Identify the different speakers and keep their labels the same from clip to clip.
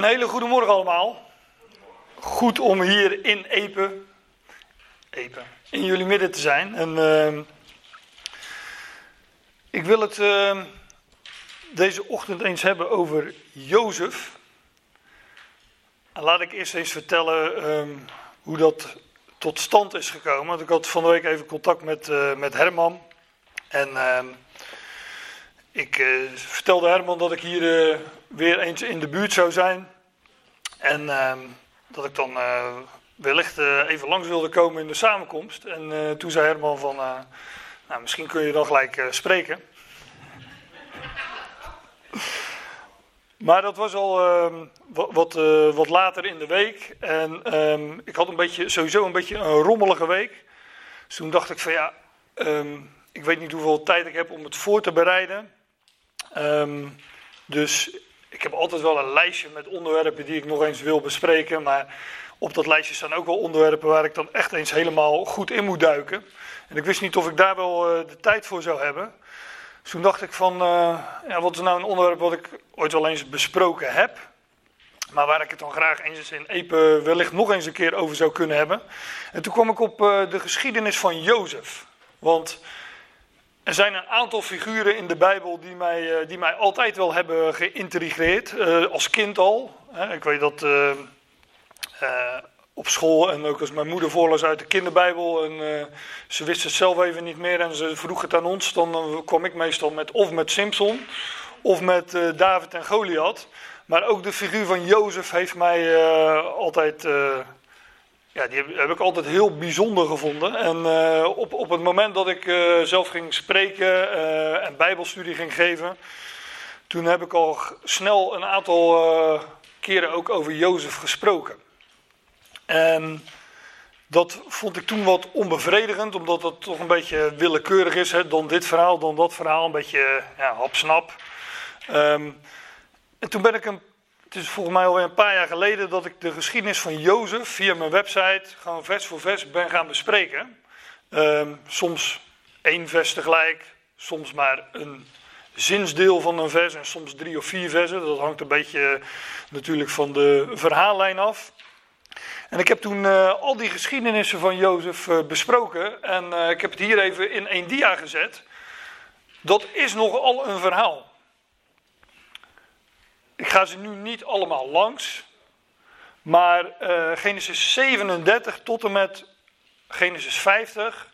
Speaker 1: Een hele goede morgen allemaal. Goed om hier in Epe in jullie midden te zijn. En ik wil het deze ochtend eens hebben over Jozef. En laat ik eerst eens vertellen hoe dat tot stand is gekomen. Want ik had van de week even contact met Herman. En ik vertelde Herman dat ik hier weer eens in de buurt zou zijn. En dat ik dan wellicht even langs wilde komen in de samenkomst. En toen zei Herman van, nou, misschien kun je dan gelijk spreken. Maar dat was al wat later in de week. En ik had sowieso een beetje een rommelige week. Dus toen dacht ik van ja, ik weet niet hoeveel tijd ik heb om het voor te bereiden. Dus ik heb altijd wel een lijstje met onderwerpen die ik nog eens wil bespreken. Maar op dat lijstje staan ook wel onderwerpen waar ik dan echt eens helemaal goed in moet duiken. En ik wist niet of ik daar wel de tijd voor zou hebben. Dus toen dacht ik van, wat is nou een onderwerp wat ik ooit wel eens besproken heb. Maar waar ik het dan graag eens in Epe wellicht nog eens een keer over zou kunnen hebben. En toen kwam ik op de geschiedenis van Jozef. Want er zijn een aantal figuren in de Bijbel die mij altijd wel hebben geïntrigeerd. Als kind al. Ik weet dat op school en ook als mijn moeder voorlas uit de kinderbijbel. En ze wist het zelf even niet meer en ze vroeg het aan ons. Dan kwam ik meestal met Samson of met David en Goliath. Maar ook de figuur van Jozef heeft mij altijd... die heb ik altijd heel bijzonder gevonden. En op het moment dat ik zelf ging spreken en bijbelstudie ging geven, toen heb ik al snel een aantal keren ook over Jozef gesproken. En dat vond ik toen wat onbevredigend, omdat het toch een beetje willekeurig is. Hè? Dan dit verhaal, dan dat verhaal, een beetje hapsnap. En toen ben ik het is volgens mij alweer een paar jaar geleden dat ik de geschiedenis van Jozef via mijn website gewoon vers voor vers ben gaan bespreken. Soms 1 vers tegelijk, soms maar een zinsdeel van een vers en soms 3 of 4 versen. Dat hangt een beetje natuurlijk van de verhaallijn af. En ik heb toen al die geschiedenissen van Jozef besproken en ik heb het hier even in 1 dia gezet. Dat is nogal een verhaal. Ik ga ze nu niet allemaal langs, maar Genesis 37 tot en met Genesis 50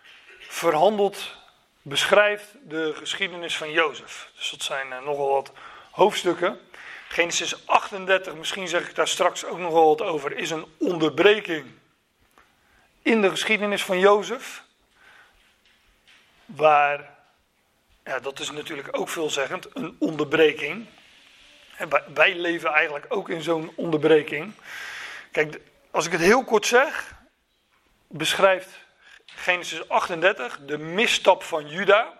Speaker 1: beschrijft de geschiedenis van Jozef. Dus dat zijn nogal wat hoofdstukken. Genesis 38, misschien zeg ik daar straks ook nog wel wat over, is een onderbreking in de geschiedenis van Jozef. Waar, dat is natuurlijk ook veelzeggend, een onderbreking. En wij leven eigenlijk ook in zo'n onderbreking. Kijk, als ik het heel kort zeg, beschrijft Genesis 38 de misstap van Juda.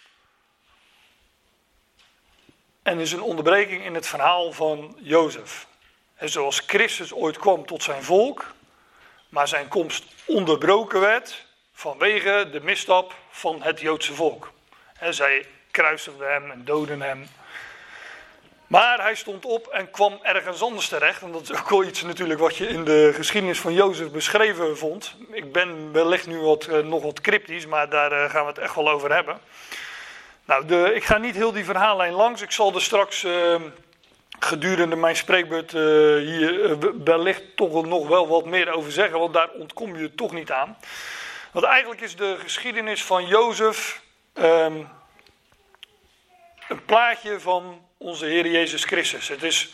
Speaker 1: En is een onderbreking in het verhaal van Jozef. En zoals Christus ooit kwam tot zijn volk, maar zijn komst onderbroken werd vanwege de misstap van het Joodse volk. En zij kruisigden hem en doodden hem. Maar hij stond op en kwam ergens anders terecht. En dat is ook wel iets natuurlijk wat je in de geschiedenis van Jozef beschreven vond. Ik ben wellicht nu nog wat cryptisch, maar daar gaan we het echt wel over hebben. Nou, ik ga niet heel die verhaallijn langs. Ik zal er straks gedurende mijn spreekbeurt hier wellicht toch nog wel wat meer over zeggen. Want daar ontkom je toch niet aan. Want eigenlijk is de geschiedenis van Jozef een plaatje van onze Heer Jezus Christus.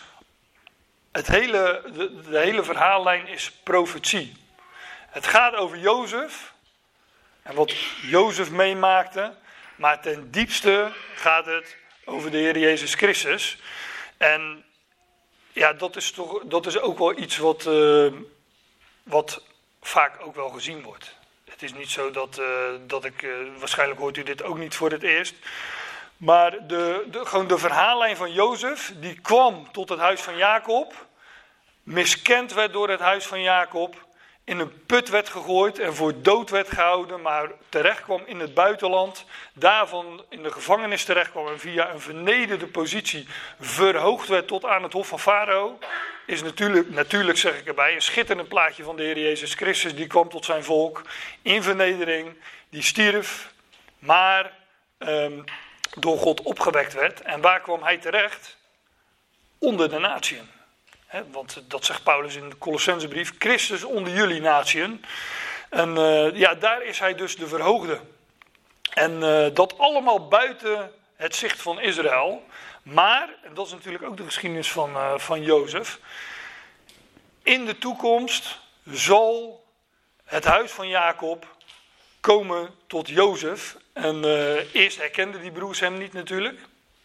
Speaker 1: De hele verhaallijn is profetie. Het gaat over Jozef en wat Jozef meemaakte, maar ten diepste gaat het over de Heer Jezus Christus. En ja, dat is ook wel iets wat vaak ook wel gezien wordt. Het is niet zo dat ik, waarschijnlijk hoort u dit ook niet voor het eerst. Maar gewoon de verhaallijn van Jozef, die kwam tot het huis van Jacob, miskend werd door het huis van Jacob, in een put werd gegooid en voor dood werd gehouden, maar terecht kwam in het buitenland, daarvan in de gevangenis terecht kwam en via een vernederde positie verhoogd werd tot aan het hof van Farao, is natuurlijk zeg ik erbij, een schitterend plaatje van de Heer Jezus Christus. Die kwam tot zijn volk in vernedering, die stierf, maar door God opgewekt werd. En waar kwam hij terecht? Onder de natieën. Want dat zegt Paulus in de Colossensebrief, Christus onder jullie natieën. En daar is hij dus de verhoogde. En dat allemaal buiten het zicht van Israël. Maar, en dat is natuurlijk ook de geschiedenis van Jozef. In de toekomst zal het huis van Jacob komen tot Jozef. En eerst herkenden die broers hem niet natuurlijk.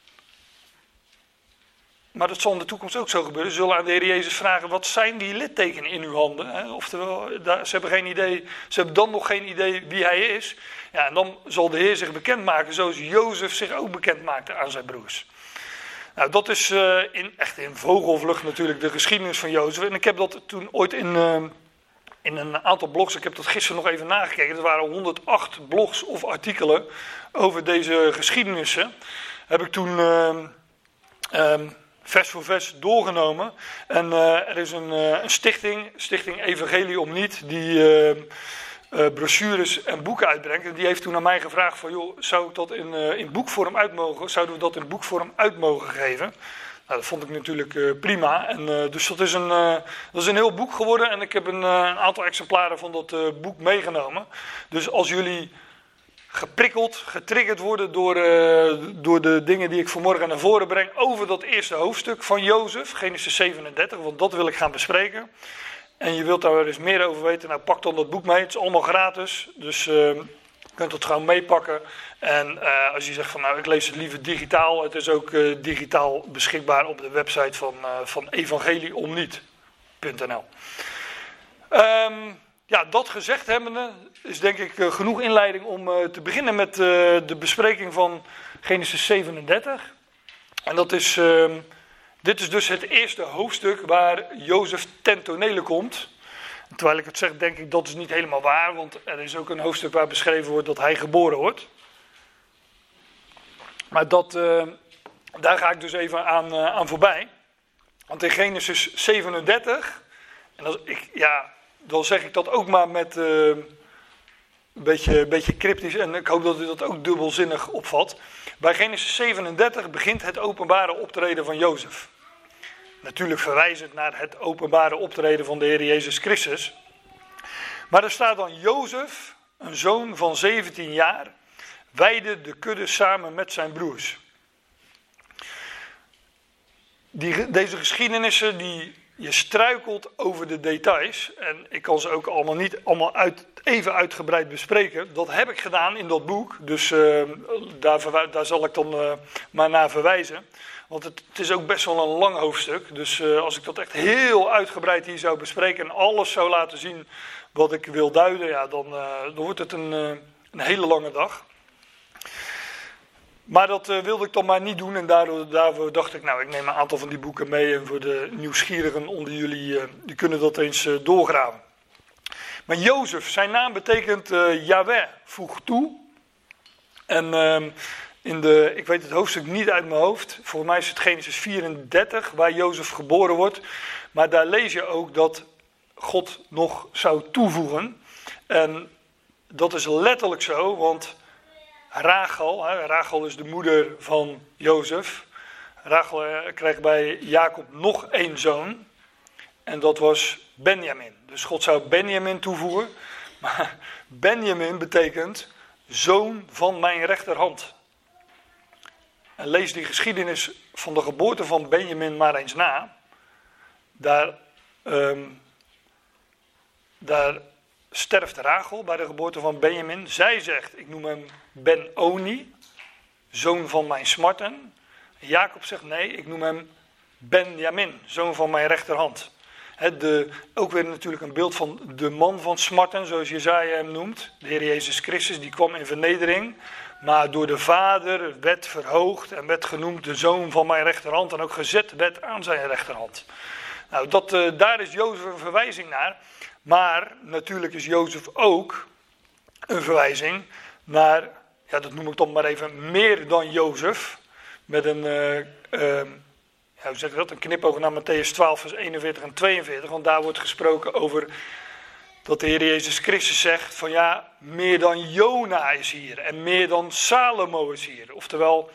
Speaker 1: Maar dat zal in de toekomst ook zo gebeuren. Ze zullen aan de Heer Jezus vragen, wat zijn die littekenen in uw handen? Oftewel, ze hebben geen idee, ze hebben dan nog geen idee wie hij is. Ja, en dan zal de Heer zich bekendmaken zoals Jozef zich ook bekend maakte aan zijn broers. Nou, dat is echt in vogelvlucht natuurlijk de geschiedenis van Jozef. En ik heb dat toen ooit in een aantal blogs, ik heb dat gisteren nog even nagekeken. Er waren 108 blogs of artikelen over deze geschiedenissen. Heb ik toen vers voor vers doorgenomen. En er is een stichting Evangelie om Niet, die brochures en boeken uitbrengt. En die heeft toen aan mij gevraagd van, joh, zou ik dat in boekvorm zouden we dat in boekvorm uit mogen geven? Nou, dat vond ik natuurlijk prima. En dus dat is een heel boek geworden. En ik heb een aantal exemplaren van dat boek meegenomen. Dus als jullie geprikkeld, getriggerd worden door de dingen die ik vanmorgen naar voren breng over dat eerste hoofdstuk van Jozef, Genesis 37, want dat wil ik gaan bespreken. En je wilt daar eens meer over weten, nou pak dan dat boek mee. Het is allemaal gratis, dus je kunt het gewoon meepakken. En als je zegt van nou ik lees het liever digitaal, het is ook digitaal beschikbaar op de website van evangelieomniet.nl. Ja, dat gezegd hebbende is denk ik genoeg inleiding om te beginnen met de bespreking van Genesis 37. En dit is dus het eerste hoofdstuk waar Jozef ten tonele komt. En terwijl ik het zeg, denk ik dat is niet helemaal waar, want er is ook een hoofdstuk waar beschreven wordt dat hij geboren wordt. Maar daar ga ik dus even aan voorbij. Want in Genesis 37, en dan zeg ik dat ook maar met een beetje cryptisch en ik hoop dat u dat ook dubbelzinnig opvat. Bij Genesis 37 begint het openbare optreden van Jozef. Natuurlijk verwijzend naar het openbare optreden van de Heer Jezus Christus. Maar er staat dan Jozef, een zoon van 17 jaar, weidde de kudde samen met zijn broers. Deze geschiedenissen, je struikelt over de details. En ik kan ze ook niet allemaal even uitgebreid bespreken. Dat heb ik gedaan in dat boek. Dus daar zal ik dan maar naar verwijzen. Want het is ook best wel een lang hoofdstuk. Dus als ik dat echt heel uitgebreid hier zou bespreken en alles zou laten zien wat ik wil duiden, ja, dan wordt het een hele lange dag. Maar dat wilde ik dan maar niet doen en daarvoor dacht ik, nou ik neem een aantal van die boeken mee en voor de nieuwsgierigen onder jullie, die kunnen dat eens doorgraven. Maar Jozef, zijn naam betekent Yahweh voegt toe. En ik weet het hoofdstuk niet uit mijn hoofd, volgens mij is het Genesis 34 waar Jozef geboren wordt. Maar daar lees je ook dat God nog zou toevoegen. En dat is letterlijk zo, want Rachel is de moeder van Jozef. Rachel kreeg bij Jacob nog één zoon. En dat was Benjamin. Dus God zou Benjamin toevoegen. Maar Benjamin betekent zoon van mijn rechterhand. En lees die geschiedenis van de geboorte van Benjamin maar eens na. Daar sterft Rachel bij de geboorte van Benjamin. Zij zegt, ik noem hem Ben-Oni, zoon van mijn smarten. Jacob zegt, nee, ik noem hem Benjamin, zoon van mijn rechterhand. Ook weer natuurlijk een beeld van de man van smarten, zoals Jesaja hem noemt. De Heer Jezus Christus, die kwam in vernedering. Maar door de Vader werd verhoogd en werd genoemd de zoon van mijn rechterhand. En ook gezet werd aan zijn rechterhand. Nou, daar is Jozef een verwijzing naar. Maar natuurlijk is Jozef ook een verwijzing naar, ja, dat noem ik dan maar even, meer dan Jozef. Met een, hoe zeg je dat, een knipoog naar Mattheüs 12 vers 41 en 42. Want daar wordt gesproken over dat de Heer Jezus Christus zegt van ja, meer dan Jona is hier en meer dan Salomo is hier. Oftewel,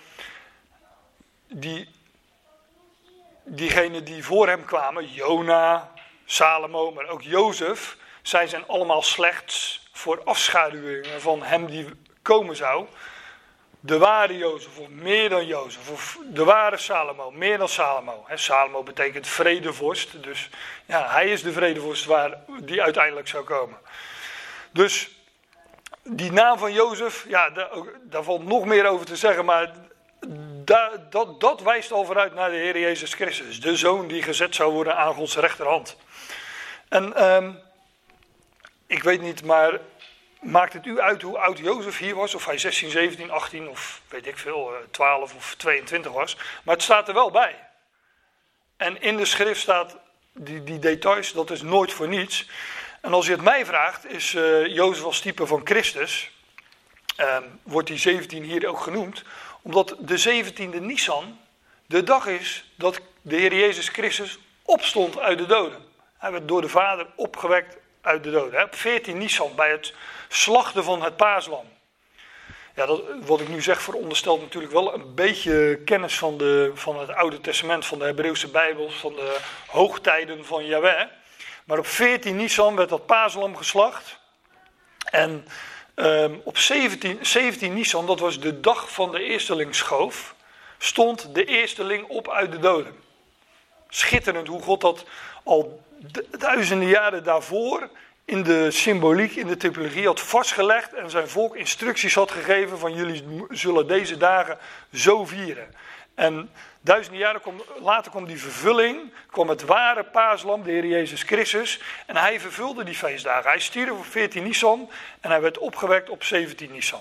Speaker 1: diegenen die voor hem kwamen, Jona, Salomo, maar ook Jozef, zij zijn allemaal slechts voor afschaduwingen van hem die komen zou. De ware Jozef, of meer dan Jozef, of de ware Salomo, meer dan Salomo. Salomo betekent vredevorst, dus ja, hij is de vredevorst die uiteindelijk zou komen. Dus die naam van Jozef, ja, daar valt nog meer over te zeggen, maar dat wijst al vooruit naar de Heer Jezus Christus, de zoon die gezet zou worden aan Gods rechterhand. En ik weet niet, maar maakt het u uit hoe oud Jozef hier was? Of hij 16, 17, 18 of weet ik veel, 12 of 22 was. Maar het staat er wel bij. En in de schrift staat die details, dat is nooit voor niets. En als je het mij vraagt, is Jozef als type van Christus, wordt die 17 hier ook genoemd, omdat de 17e Nisan de dag is dat de Heer Jezus Christus opstond uit de doden. Hij werd door de Vader opgewekt uit de doden. Op 14 Nisan, bij het slachten van het paaslam. Ja, wat ik nu zeg veronderstelt natuurlijk wel een beetje kennis van het Oude Testament, van de Hebreeuwse Bijbel, van de hoogtijden van Jahweh. Maar op 14 Nisan werd dat paaslam geslacht. En op 17 Nisan, dat was de dag van de eerstelingsschoof, stond de eersteling op uit de doden. Schitterend hoe God dat al duizenden jaren daarvoor in de symboliek, in de typologie had vastgelegd en zijn volk instructies had gegeven van jullie zullen deze dagen zo vieren. En duizenden jaren later kwam die vervulling, kwam het ware paaslam, de Heer Jezus Christus, en hij vervulde die feestdagen. Hij stierf op 14 Nisan en hij werd opgewekt op 17 Nisan.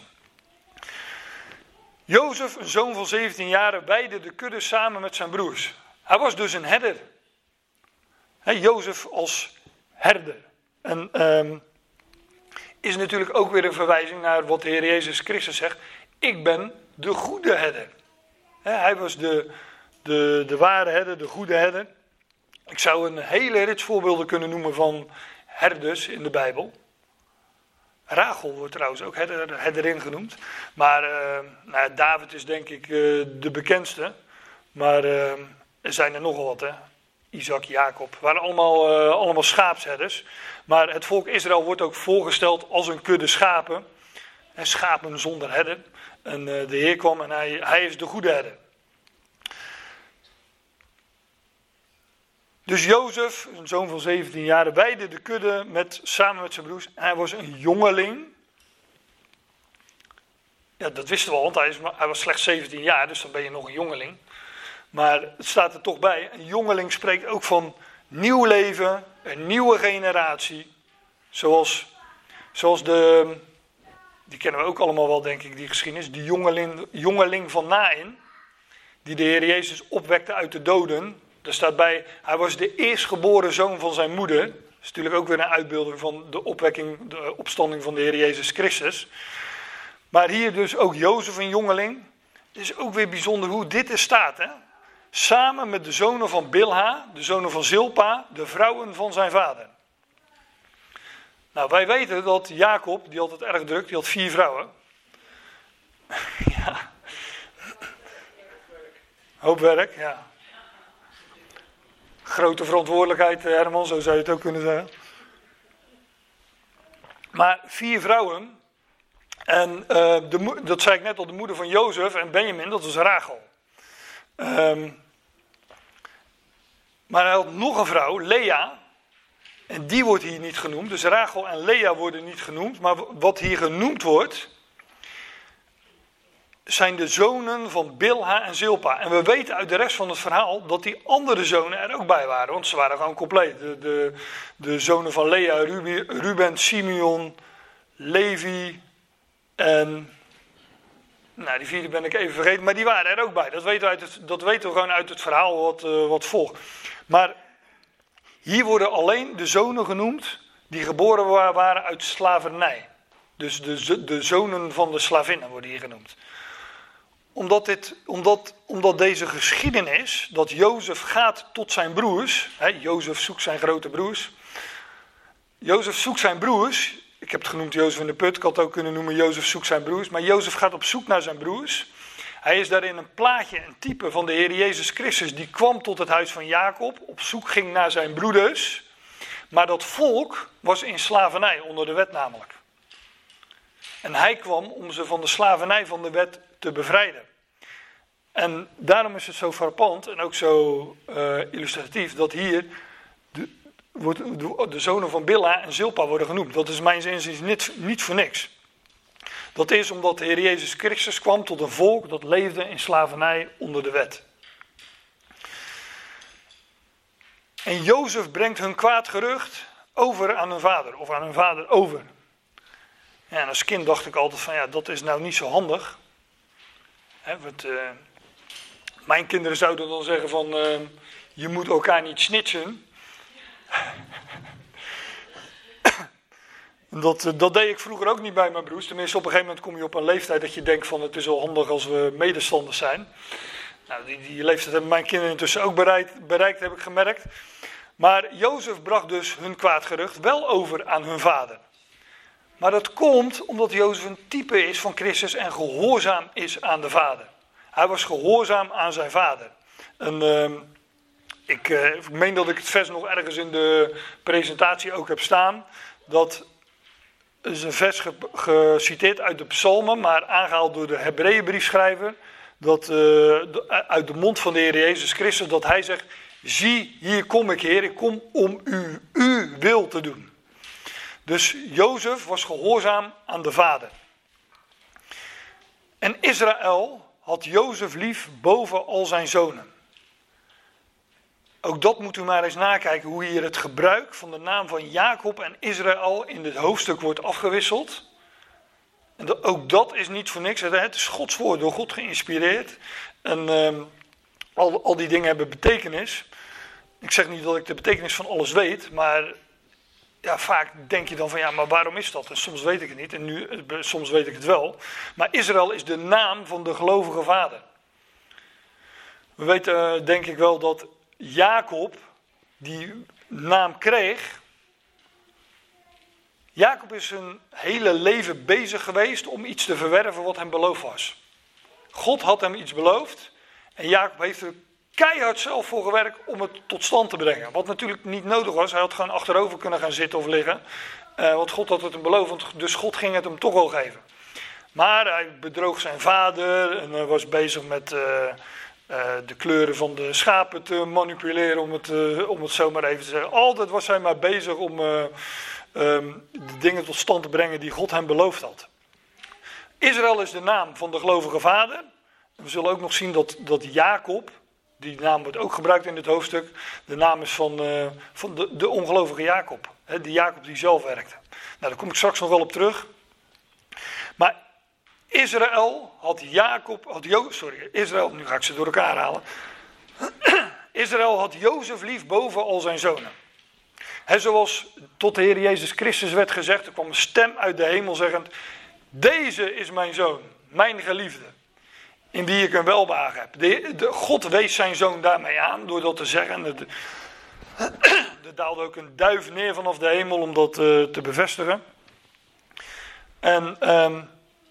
Speaker 1: Jozef, een zoon van 17 jaar, weidde de kudde samen met zijn broers. Hij was dus een herder. Jozef als herder. En is natuurlijk ook weer een verwijzing naar wat de Heer Jezus Christus zegt. Ik ben de goede herder. Hij was de ware herder, de goede herder. Ik zou een hele rits voorbeelden kunnen noemen van herders in de Bijbel. Rachel wordt trouwens ook herderin genoemd. Maar David is denk ik de bekendste. Maar er zijn er nogal wat, hè. Isaac, Jacob, waren allemaal schaapsherders. Maar het volk Israël wordt ook voorgesteld als een kudde schapen. En schapen zonder herder. En de Heer kwam en hij is de goede herder. Dus Jozef, een zoon van 17 jaar, weidde de kudde samen met zijn broers. En hij was een jongeling. Ja, dat wisten we al, want hij was slechts 17 jaar, dus dan ben je nog een jongeling. Maar het staat er toch bij, een jongeling spreekt ook van nieuw leven, een nieuwe generatie. Zoals die kennen we ook allemaal wel denk ik, die geschiedenis. Die jongeling van Naïn, die de Heer Jezus opwekte uit de doden. Er staat bij, hij was de eerstgeboren zoon van zijn moeder. Dat is natuurlijk ook weer een uitbeelding van de opstanding van de Heer Jezus Christus. Maar hier dus ook Jozef een jongeling. Het is ook weer bijzonder hoe dit er staat, hè. Samen met de zonen van Bilha, de zonen van Zilpa, de vrouwen van zijn vader. Nou, wij weten dat Jacob, die had het erg druk, die had 4 vrouwen. Ja. Hoop werk, ja. Grote verantwoordelijkheid, Herman, zo zou je het ook kunnen zeggen. Maar 4 vrouwen. En dat zei ik net al, de moeder van Jozef en Benjamin, dat was Rachel. Maar hij had nog een vrouw, Lea. En die wordt hier niet genoemd. Dus Rachel en Lea worden niet genoemd. Maar wat hier genoemd wordt, zijn de zonen van Bilha en Zilpa. En we weten uit de rest van het verhaal dat die andere zonen er ook bij waren. Want ze waren gewoon compleet. De zonen van Lea, Ruben, Simeon, Levi en... Nou, die 4 ben ik even vergeten, maar die waren er ook bij. Dat weten we gewoon uit het verhaal wat volgt. Maar hier worden alleen de zonen genoemd die geboren waren uit slavernij. Dus de zonen van de slavinnen worden hier genoemd. Omdat deze geschiedenis, dat Jozef gaat tot zijn broers. Jozef zoekt zijn grote broers. Jozef zoekt zijn broers. Ik heb het genoemd Jozef in de put. Ik had het ook kunnen noemen Jozef zoekt zijn broers. Maar Jozef gaat op zoek naar zijn broers. Hij is daarin een plaatje, een type van de Heer Jezus Christus. Die kwam tot het huis van Jacob. Op zoek ging naar zijn broeders. Maar dat volk was in slavernij, onder de wet namelijk. En hij kwam om ze van de slavernij van de wet te bevrijden. En daarom is het zo frappant en ook zo illustratief dat hier de zonen van Bilha en Zilpa worden genoemd. Dat is mijns inziens niet voor niks. Dat is omdat de Heer Jezus Christus kwam tot een volk dat leefde in slavernij onder de wet. En Jozef brengt hun kwaad gerucht over aan hun vader, of aan hun vader over. Ja, en als kind dacht ik altijd van ja, dat is nou niet zo handig. Mijn kinderen zouden dan zeggen van je moet elkaar niet snitchen. Dat deed ik vroeger ook niet bij mijn broers. Tenminste, op een gegeven moment kom je op een leeftijd dat je denkt van het is wel handig als we medestanders zijn. Nou, die leeftijd hebben mijn kinderen intussen ook bereikt, heb ik gemerkt. Maar Jozef bracht dus hun kwaad gerucht wel over aan hun vader. Maar dat komt omdat Jozef een type is van Christus en gehoorzaam is aan de vader. Hij was gehoorzaam aan zijn vader. En ik meen dat ik het vers nog ergens in de presentatie ook heb staan. Dat is een vers geciteerd uit de psalmen, maar aangehaald door de Hebreeënbriefschrijver. Dat uit de mond van de Heer Jezus Christus, dat hij zegt, zie, hier kom ik Heer, ik kom om uw wil te doen. Dus Jozef was gehoorzaam aan de vader. En Israël had Jozef lief boven al zijn zonen. Ook dat moet u maar eens nakijken, hoe hier het gebruik van de naam van Jacob en Israël in dit hoofdstuk wordt afgewisseld. En ook dat is niet voor niks. Het is Gods woord, door God geïnspireerd. En al die dingen hebben betekenis. Ik zeg niet dat ik de betekenis van alles weet, maar ja, vaak denk je dan van ja, maar waarom is dat? En soms weet ik het niet en soms weet ik het wel. Maar Israël is de naam van de gelovige vader. We weten denk ik wel dat Jacob die naam kreeg. Jacob is zijn hele leven bezig geweest om iets te verwerven wat hem beloofd was. God had hem iets beloofd en Jacob heeft er keihard zelf voor gewerkt om het tot stand te brengen. Wat natuurlijk niet nodig was, hij had gewoon achterover kunnen gaan zitten of liggen. Want God had het hem beloofd, dus God ging het hem toch wel geven. Maar hij bedroog zijn vader en was bezig met de kleuren van de schapen te manipuleren, om het zo maar even te zeggen. Altijd was hij maar bezig om de dingen tot stand te brengen die God hem beloofd had. Israël is de naam van de gelovige vader. We zullen ook nog zien dat Jacob, die naam wordt ook gebruikt in dit hoofdstuk, de naam is van de ongelovige Jacob. Die Jacob die zelf werkte. Nou, daar kom ik straks nog wel op terug. Maar Israël had nu ga ik ze door elkaar halen. Israël had Jozef lief boven al zijn zonen. Zoals tot de Heer Jezus Christus werd gezegd, er kwam een stem uit de hemel zeggend, deze is mijn zoon, mijn geliefde, in wie ik een welbehagen heb. God wees zijn zoon daarmee aan, door dat te zeggen. Er daalde ook een duif neer vanaf de hemel om dat te bevestigen. En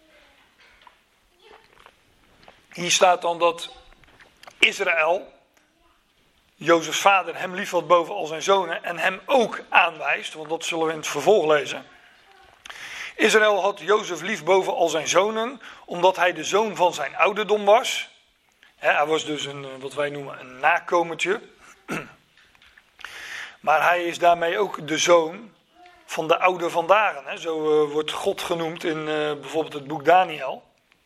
Speaker 1: hier staat dan dat Israël, Jozefs vader, hem lief had boven al zijn zonen en hem ook aanwijst, want dat zullen we in het vervolg lezen. Israël had Jozef lief boven al zijn zonen, omdat hij de zoon van zijn ouderdom was. Hij was dus wat wij noemen een nakomertje. Maar hij is daarmee ook de zoon van de oude van dagen. Zo wordt God genoemd in bijvoorbeeld het boek Daniel.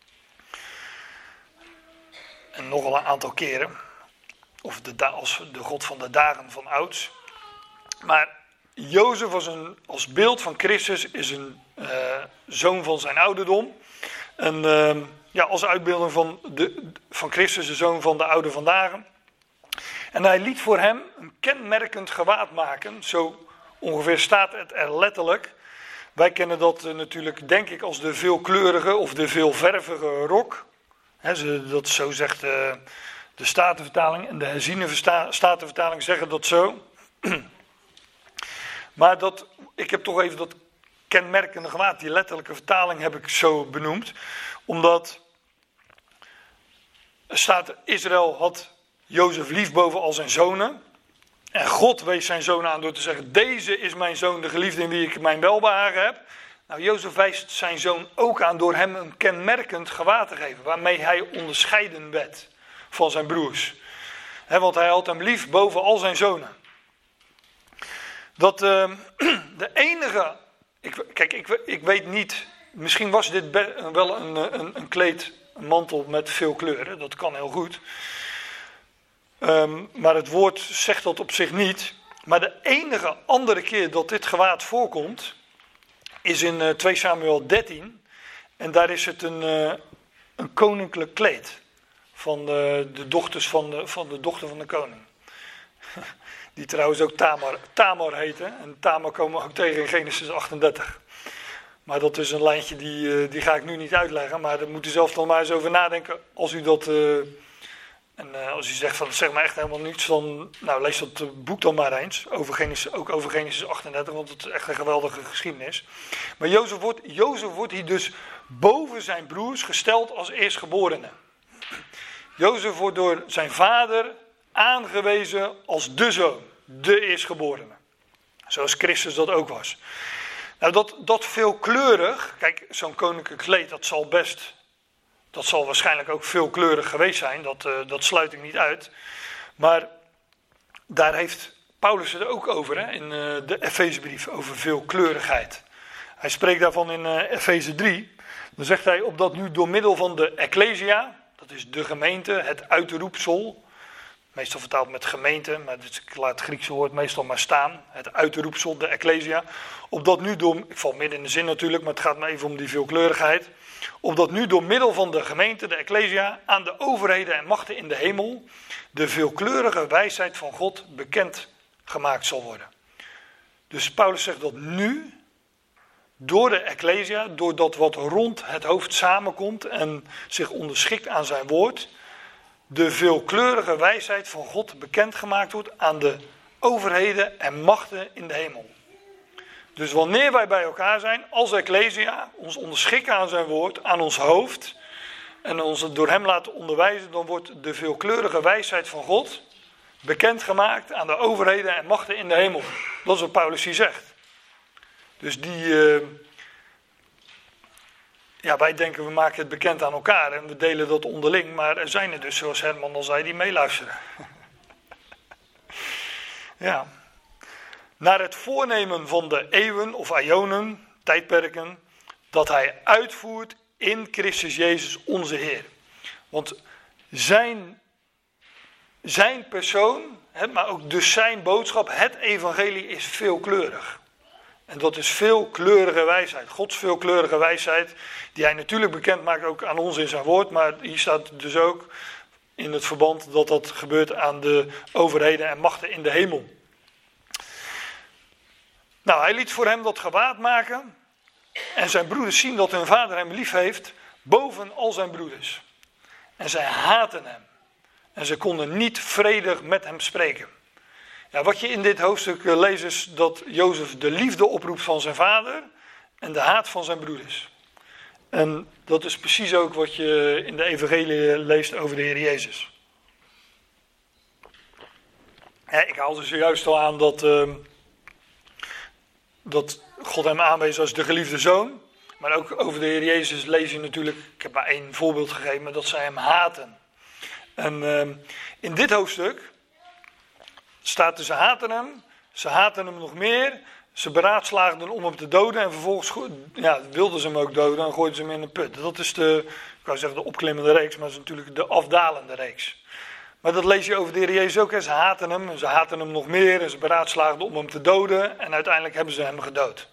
Speaker 1: En nogal een aantal keren. Of als de God van de dagen van ouds. Maar Jozef was als beeld van Christus is een zoon van zijn ouderdom. En als uitbeelding van Christus, de zoon van de oude van dagen. En hij liet voor hem een kenmerkend gewaad maken, zo ongeveer staat het er letterlijk. Wij kennen dat natuurlijk, denk ik, als de veelkleurige of de veelvervige rok. Dat zo zegt de Statenvertaling en de herziene Statenvertaling zeggen dat zo. Maar ik heb toch even dat kenmerkende gewaad, die letterlijke vertaling heb ik zo benoemd. Omdat er staat, Israël had Jozef lief boven al zijn zonen. En God wees zijn zoon aan door te zeggen, deze is mijn zoon, de geliefde in wie ik mijn welbehagen heb. Nou, Jozef wijst zijn zoon ook aan door hem een kenmerkend gewaad te geven, waarmee hij onderscheiden werd van zijn broers. Want hij had hem lief boven al zijn zonen. Dat de enige, ik weet niet, misschien was dit wel een kleed, een mantel met veel kleuren, dat kan heel goed. Maar het woord zegt dat op zich niet. Maar de enige andere keer dat dit gewaad voorkomt, is in 2 Samuel 13. En daar is het een koninklijk kleed van de dochters van de dochter van de koning. Die trouwens ook Tamar heette. En Tamar komen we ook tegen in Genesis 38. Maar dat is een lijntje die ga ik nu niet uitleggen. Maar daar moet u zelf dan maar eens over nadenken. Als u dat... als u zegt van het zegt me echt helemaal niets, dan lees dat boek dan maar eens. Ook over Genesis 38, want het is echt een geweldige geschiedenis. Maar Jozef wordt hier dus boven zijn broers gesteld als eerstgeborene. Jozef wordt door zijn vader aangewezen als de zoon, de eerstgeborene. Zoals Christus dat ook was. Nou, dat veelkleurig, kijk, zo'n koninklijk kleed, dat zal waarschijnlijk ook veelkleurig geweest zijn, dat sluit ik niet uit. Maar daar heeft Paulus het ook over, in de Efezebrief, over veelkleurigheid. Hij spreekt daarvan in Efeze 3. Dan zegt hij, opdat nu door middel van de Ecclesia, dat is de gemeente, het uitroepsel, meestal vertaald met gemeente, maar ik laat het Griekse woord meestal maar staan, het uitroepsel, de Ecclesia. Opdat nu ik val midden in de zin natuurlijk, maar het gaat me even om die veelkleurigheid. Opdat nu door middel van de gemeente, de Ecclesia, aan de overheden en machten in de hemel de veelkleurige wijsheid van God bekend gemaakt zal worden. Dus Paulus zegt dat nu, door de Ecclesia, doordat wat rond het hoofd samenkomt en zich onderschikt aan zijn woord, de veelkleurige wijsheid van God bekendgemaakt wordt aan de overheden en machten in de hemel. Dus wanneer wij bij elkaar zijn, als Ecclesia, ons onderschikken aan zijn woord, aan ons hoofd, en ons door hem laten onderwijzen, dan wordt de veelkleurige wijsheid van God bekendgemaakt aan de overheden en machten in de hemel. Dat is wat Paulus hier zegt. Dus wij denken we maken het bekend aan elkaar en we delen dat onderling, maar er zijn er dus, zoals Herman al zei, die meeluisteren. Ja. Naar het voornemen van de eeuwen of aionen, tijdperken, dat hij uitvoert in Christus Jezus onze Heer. Want zijn persoon, maar ook dus zijn boodschap, het evangelie is veelkleurig. En dat is veelkleurige wijsheid, Gods veelkleurige wijsheid, die hij natuurlijk bekend maakt ook aan ons in zijn woord, maar hier staat dus ook in het verband dat gebeurt aan de overheden en machten in de hemel. Nou, hij liet voor hem dat gewaad maken en zijn broeders zien dat hun vader hem lief heeft boven al zijn broeders. En zij haatten hem en ze konden niet vredig met hem spreken. Ja, wat je in dit hoofdstuk leest is dat Jozef de liefde oproept van zijn vader en de haat van zijn broeders. En dat is precies ook wat je in de evangelie leest over de Heer Jezus. Ja, ik haalde zojuist al aan dat God hem aanwees als de geliefde zoon. Maar ook over de Heer Jezus lees je natuurlijk, ik heb maar 1 voorbeeld gegeven, maar dat zij hem haten. En in dit hoofdstuk staat er, ze haten hem nog meer, ze beraadslaagden om hem te doden en vervolgens wilden ze hem ook doden en gooiden ze hem in een put. Dat is ik wou zeggen de opklimmende reeks, maar dat is natuurlijk de afdalende reeks. Maar dat lees je over de Heer Jezus ook. Ze haten hem en ze haten hem nog meer en ze beraadslaagden om hem te doden en uiteindelijk hebben ze hem gedood.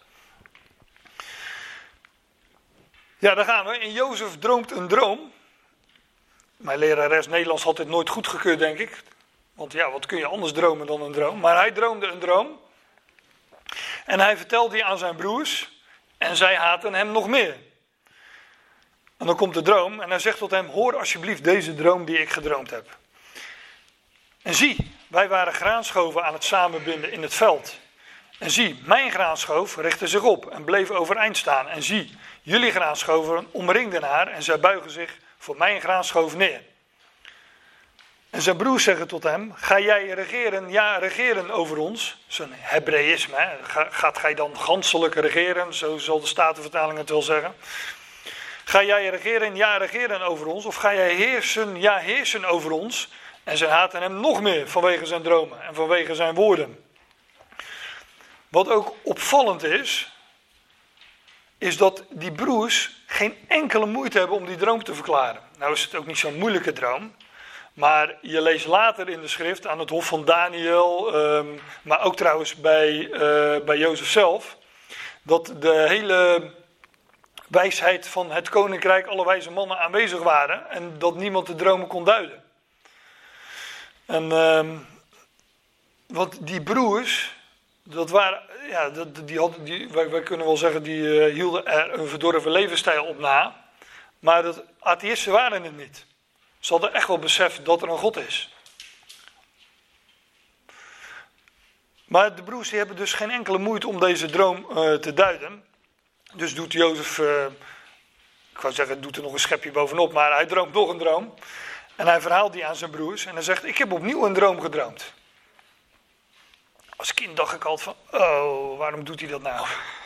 Speaker 1: Ja, daar gaan we. En Jozef droomt een droom. Mijn lerares Nederlands had dit nooit goedgekeurd, denk ik. Want ja, wat kun je anders dromen dan een droom? Maar hij droomde een droom. En hij vertelt die aan zijn broers en zij haatten hem nog meer. En dan komt de droom en hij zegt tot hem, hoor alsjeblieft deze droom die ik gedroomd heb. En zie, wij waren graanschoven aan het samenbinden in het veld. En zie, mijn graanschoof richtte zich op en bleef overeind staan. En zie, jullie graanschoven omringden haar en zij buigen zich voor mijn graanschoof neer. En zijn broers zeggen tot hem, ga jij regeren, ja regeren over ons. Zo'n Hebreïsme, hè? Gaat gij dan ganselijk regeren, zo zal de Statenvertaling het wel zeggen. Ga jij regeren, ja regeren over ons, of ga jij heersen, ja heersen over ons. En zij haten hem nog meer vanwege zijn dromen en vanwege zijn woorden. Wat ook opvallend is dat die broers geen enkele moeite hebben om die droom te verklaren. Nou is het ook niet zo'n moeilijke droom. Maar je leest later in de schrift aan het hof van Daniel, maar ook trouwens bij Jozef zelf, dat de hele wijsheid van het koninkrijk, alle wijze mannen aanwezig waren en dat niemand de dromen kon duiden. En want die broers, dat waren, ja, wij kunnen wel zeggen, die hielden er een verdorven levensstijl op na, maar dat atheïsten waren het niet. Ze hadden echt wel beseft dat er een God is. Maar de broers die hebben dus geen enkele moeite om deze droom te duiden. Dus doet Jozef, ik wou zeggen, doet er nog een schepje bovenop, maar hij droomt nog een droom. En hij verhaalt die aan zijn broers en hij zegt, ik heb opnieuw een droom gedroomd. Als kind dacht ik altijd van, oh, waarom doet hij dat nou?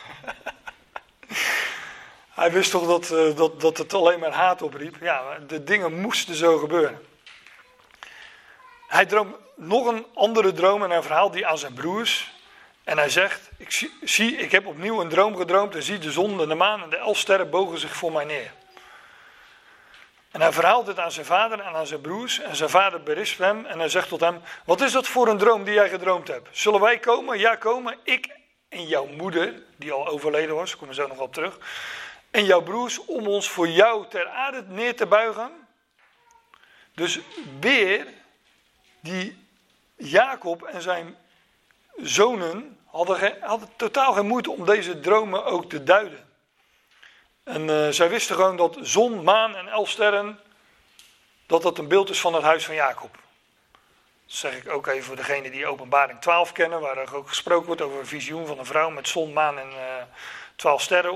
Speaker 1: Hij wist toch dat het alleen maar haat opriep. Ja, de dingen moesten zo gebeuren. Hij droomt nog een andere droom en hij verhaalt die aan zijn broers. En hij zegt, ik heb opnieuw een droom gedroomd en zie de zon en de maan en de 11 sterren bogen zich voor mij neer. En hij verhaalt het aan zijn vader en aan zijn broers. En zijn vader berispt hem en hij zegt tot hem, wat is dat voor een droom die jij gedroomd hebt? Zullen wij komen? Ja, komen. Ik en jouw moeder, die al overleden was, ik kom er zo nog op terug. En jouw broers om ons voor jou ter aarde neer te buigen. Dus weer, die Jacob en zijn zonen hadden totaal geen moeite om deze dromen ook te duiden. En zij wisten gewoon dat zon, maan en 11 sterren, dat een beeld is van het huis van Jacob. Dat zeg ik ook even voor degenen die Openbaring 12 kennen, waar er ook gesproken wordt over een visioen van een vrouw met zon, maan en 12 sterren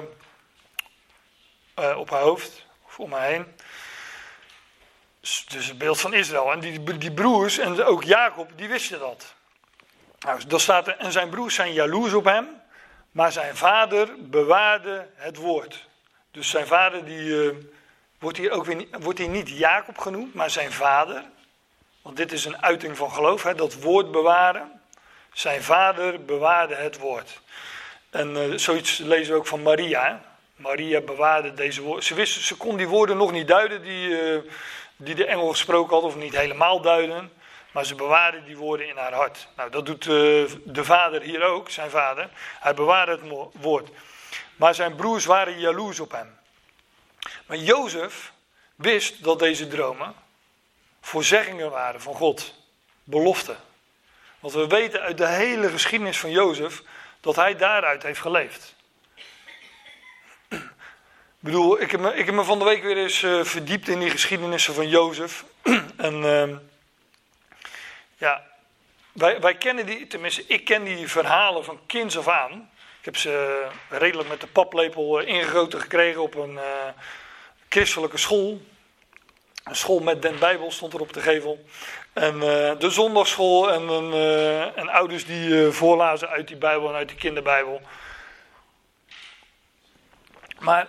Speaker 1: op haar hoofd, of om haar heen. Dus het beeld van Israël. En die broers en ook Jacob, die wisten dat. Nou, dan staat er, en zijn broers zijn jaloers op hem, maar zijn vader bewaarde het woord. Dus zijn vader, wordt hier niet Jacob genoemd, maar zijn vader. Want dit is een uiting van geloof, hè, dat woord bewaren. Zijn vader bewaarde het woord. En zoiets lezen we ook van Maria. Hè. Maria bewaarde deze woorden. Ze kon die woorden nog niet duiden die de engel gesproken had, of niet helemaal duiden. Maar ze bewaarde die woorden in haar hart. Nou, dat doet de vader hier ook, zijn vader. Hij bewaarde het woord. Maar zijn broers waren jaloers op hem. Maar Jozef wist dat deze dromen voorzeggingen waren van God. Beloften. Want we weten uit de hele geschiedenis van Jozef dat hij daaruit heeft geleefd. Ik bedoel, ik heb me van de week weer eens verdiept in die geschiedenissen van Jozef. En ja, wij kennen die, tenminste ik ken die verhalen van kinds af aan. Ik heb ze redelijk met de paplepel ingegoten gekregen op een christelijke school. Een school met den Bijbel stond er op de gevel. En de zondagsschool en ouders die voorlazen uit die Bijbel en uit die kinderbijbel. Maar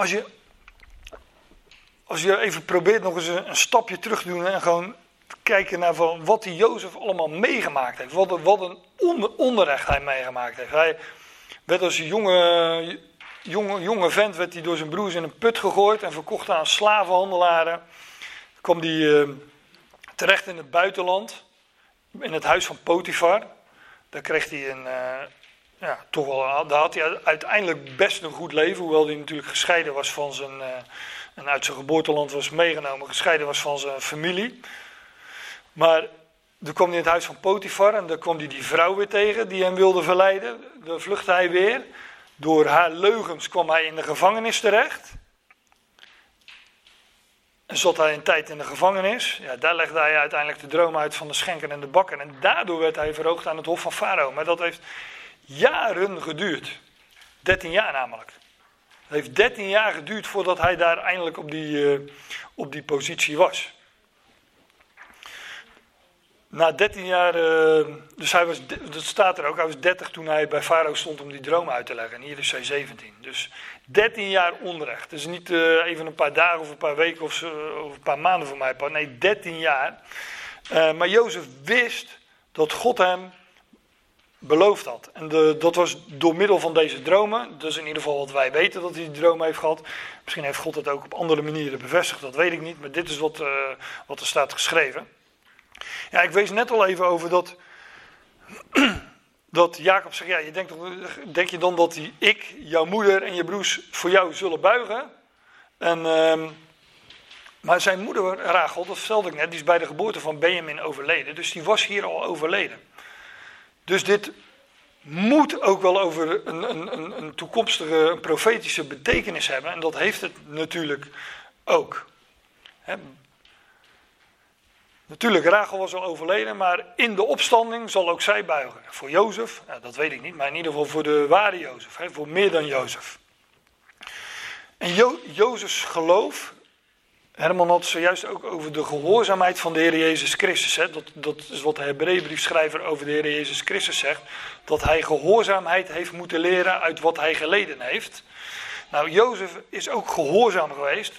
Speaker 1: als je even probeert nog eens een stapje terug te doen en gewoon kijken naar wat die Jozef allemaal meegemaakt heeft. Wat een onrecht hij meegemaakt heeft. Hij werd als een jonge vent werd hij door zijn broers in een put gegooid en verkocht aan slavenhandelaren. Kwam hij terecht in het buitenland, in het huis van Potifar. Daar kreeg hij daar had hij uiteindelijk best een goed leven, hoewel hij natuurlijk gescheiden was van en uit zijn geboorteland was meegenomen, gescheiden was van zijn familie. Maar Toen kwam hij in het huis van Potifar en daar kwam hij die vrouw weer tegen die hem wilde verleiden. Dan vluchtte hij weer. Door haar leugens kwam hij in de gevangenis terecht. En zat hij een tijd in de gevangenis. Ja, daar legde hij uiteindelijk de droom uit van de schenker en de bakker. En daardoor werd hij verhoogd aan het hof van Farao. Maar dat heeft jaren geduurd. 13 jaar namelijk. Het heeft 13 jaar geduurd voordat hij daar eindelijk op die positie was. Na 13 jaar, dus hij was, dat staat er ook, hij was 30 toen hij bij Farao stond om die droom uit te leggen. En hier is hij 17. Dus 13 jaar onrecht. Dus niet even een paar dagen of een paar weken of een paar maanden voor mij. Nee, 13 jaar. Maar Jozef wist dat God hem beloofd had. En dat was door middel van deze dromen. Dat is in ieder geval wat wij weten dat hij die droom heeft gehad. Misschien heeft God het ook op andere manieren bevestigd, dat weet ik niet. Maar dit is wat er staat geschreven. Ja, ik wees net al even over dat Jacob zegt, ja, denk je dan dat ik, jouw moeder en je broers voor jou zullen buigen? Maar zijn moeder, Rachel, dat vertelde ik net, die is bij de geboorte van Benjamin overleden. Dus die was hier al overleden. Dus dit moet ook wel over een toekomstige, een profetische betekenis hebben. En dat heeft het natuurlijk ook. Natuurlijk, Rachel was al overleden, maar in de opstanding zal ook zij buigen. Voor Jozef, dat weet ik niet, maar in ieder geval voor de ware Jozef, voor meer dan Jozef. En Jozefs geloof, Herman had zojuist ook over de gehoorzaamheid van de Heer Jezus Christus. Dat is wat de Hebreeënbriefschrijver over de Heer Jezus Christus zegt. Dat hij gehoorzaamheid heeft moeten leren uit wat hij geleden heeft. Nou, Jozef is ook gehoorzaam geweest.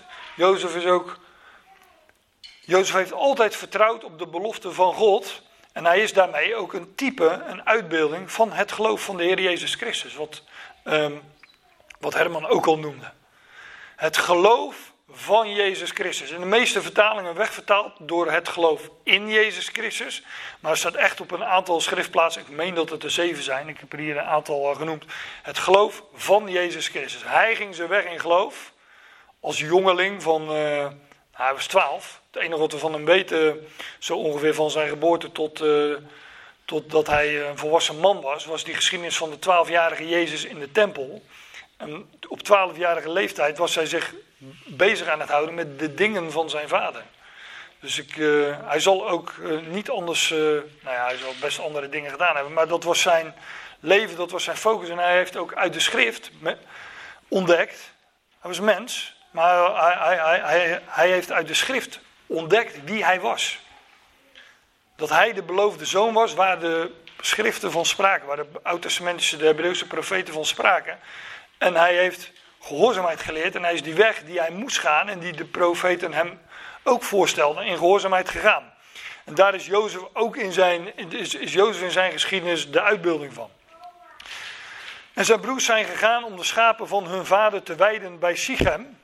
Speaker 1: Jozef heeft altijd vertrouwd op de belofte van God. En hij is daarmee ook een type, een uitbeelding van het geloof van de Heer Jezus Christus. Wat Herman ook al noemde. Het geloof van Jezus Christus. In de meeste vertalingen wegvertaald door het geloof in Jezus Christus. Maar er staat echt op een aantal schriftplaatsen. Ik meen dat het er 7 zijn. Ik heb er hier een aantal al genoemd. Het geloof van Jezus Christus. Hij ging zijn weg in geloof. Als jongeling van... hij was 12. Het enige wat we van hem weten, zo ongeveer van zijn geboorte totdat hij een volwassen man was die geschiedenis van de 12-jarige Jezus in de tempel. En op 12-jarige leeftijd was hij zich bezig aan het houden met de dingen van zijn vader. Dus hij zal ook niet anders, hij zal best andere dingen gedaan hebben, maar dat was zijn leven, dat was zijn focus. En hij heeft ook uit de schrift ontdekt, hij was mens, maar hij heeft uit de schrift ontdekt wie hij was. Dat hij de beloofde zoon was, waar de schriften van spraken, waar de Oud-testamentische, de Hebreeuwse profeten van spraken. En hij heeft gehoorzaamheid geleerd en hij is die weg die hij moest gaan en die de profeten hem ook voorstelden, in gehoorzaamheid gegaan. En daar is Jozef ook in zijn geschiedenis de uitbeelding van. En zijn broers zijn gegaan om de schapen van hun vader te weiden bij Sichem.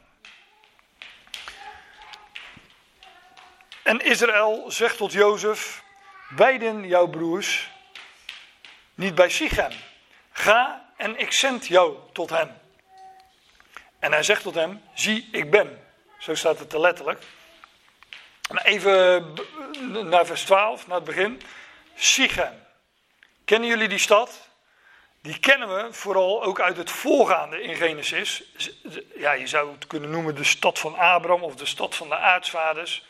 Speaker 1: En Israël zegt tot Jozef, weiden jouw broers niet bij Sichem. Ga en ik zend jou tot hem. En hij zegt tot hem, zie ik ben. Zo staat het er letterlijk. Maar even naar vers 12, naar het begin. Sichem. Kennen jullie die stad? Die kennen we vooral ook uit het voorgaande in Genesis. Ja, je zou het kunnen noemen de stad van Abraham of de stad van de aartsvaders.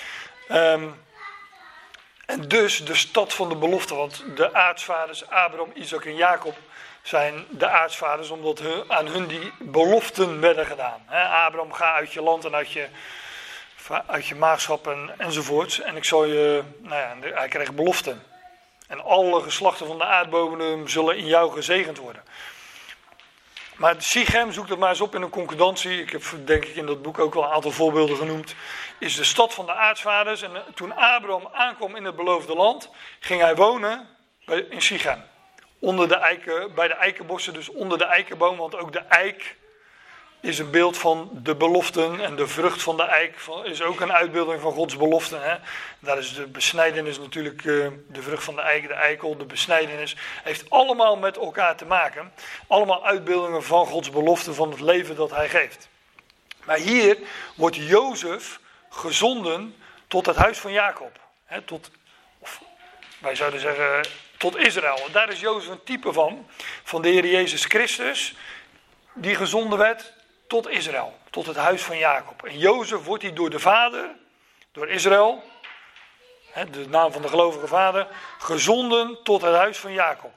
Speaker 1: En dus de stad van de belofte, want de aartsvaders Abraham, Isaac en Jacob zijn de aartsvaders omdat aan hun die beloften werden gedaan. Abraham, ga uit je land en uit je maagschap enzovoorts. En ik zal je, hij kreeg beloften. En alle geslachten van de aardbodem zullen in jou gezegend worden. Maar Sichem, zoek dat maar eens op in een concordantie. Ik heb denk ik in dat boek ook wel een aantal voorbeelden genoemd. Is de stad van de aartsvaders. En toen Abraham aankwam in het beloofde land, ging hij wonen in Sichem. Bij de eikenbossen, dus onder de eikenboom. Want ook de eik is een beeld van de beloften. En de vrucht van de eik is ook een uitbeelding van Gods beloften. Hè? Daar is de besnijdenis natuurlijk, de vrucht van de eik, de eikel, de besnijdenis. Heeft allemaal met elkaar te maken. Allemaal uitbeeldingen van Gods beloften, van het leven dat hij geeft. Maar hier wordt Jozef gezonden tot het huis van Jacob. Hè? wij zouden zeggen tot Israël. En daar is Jozef een type van de Heer Jezus Christus, die gezonden werd tot Israël, tot het huis van Jacob. En Jozef wordt hij door de vader, door Israël, de naam van de gelovige vader, gezonden tot het huis van Jacob.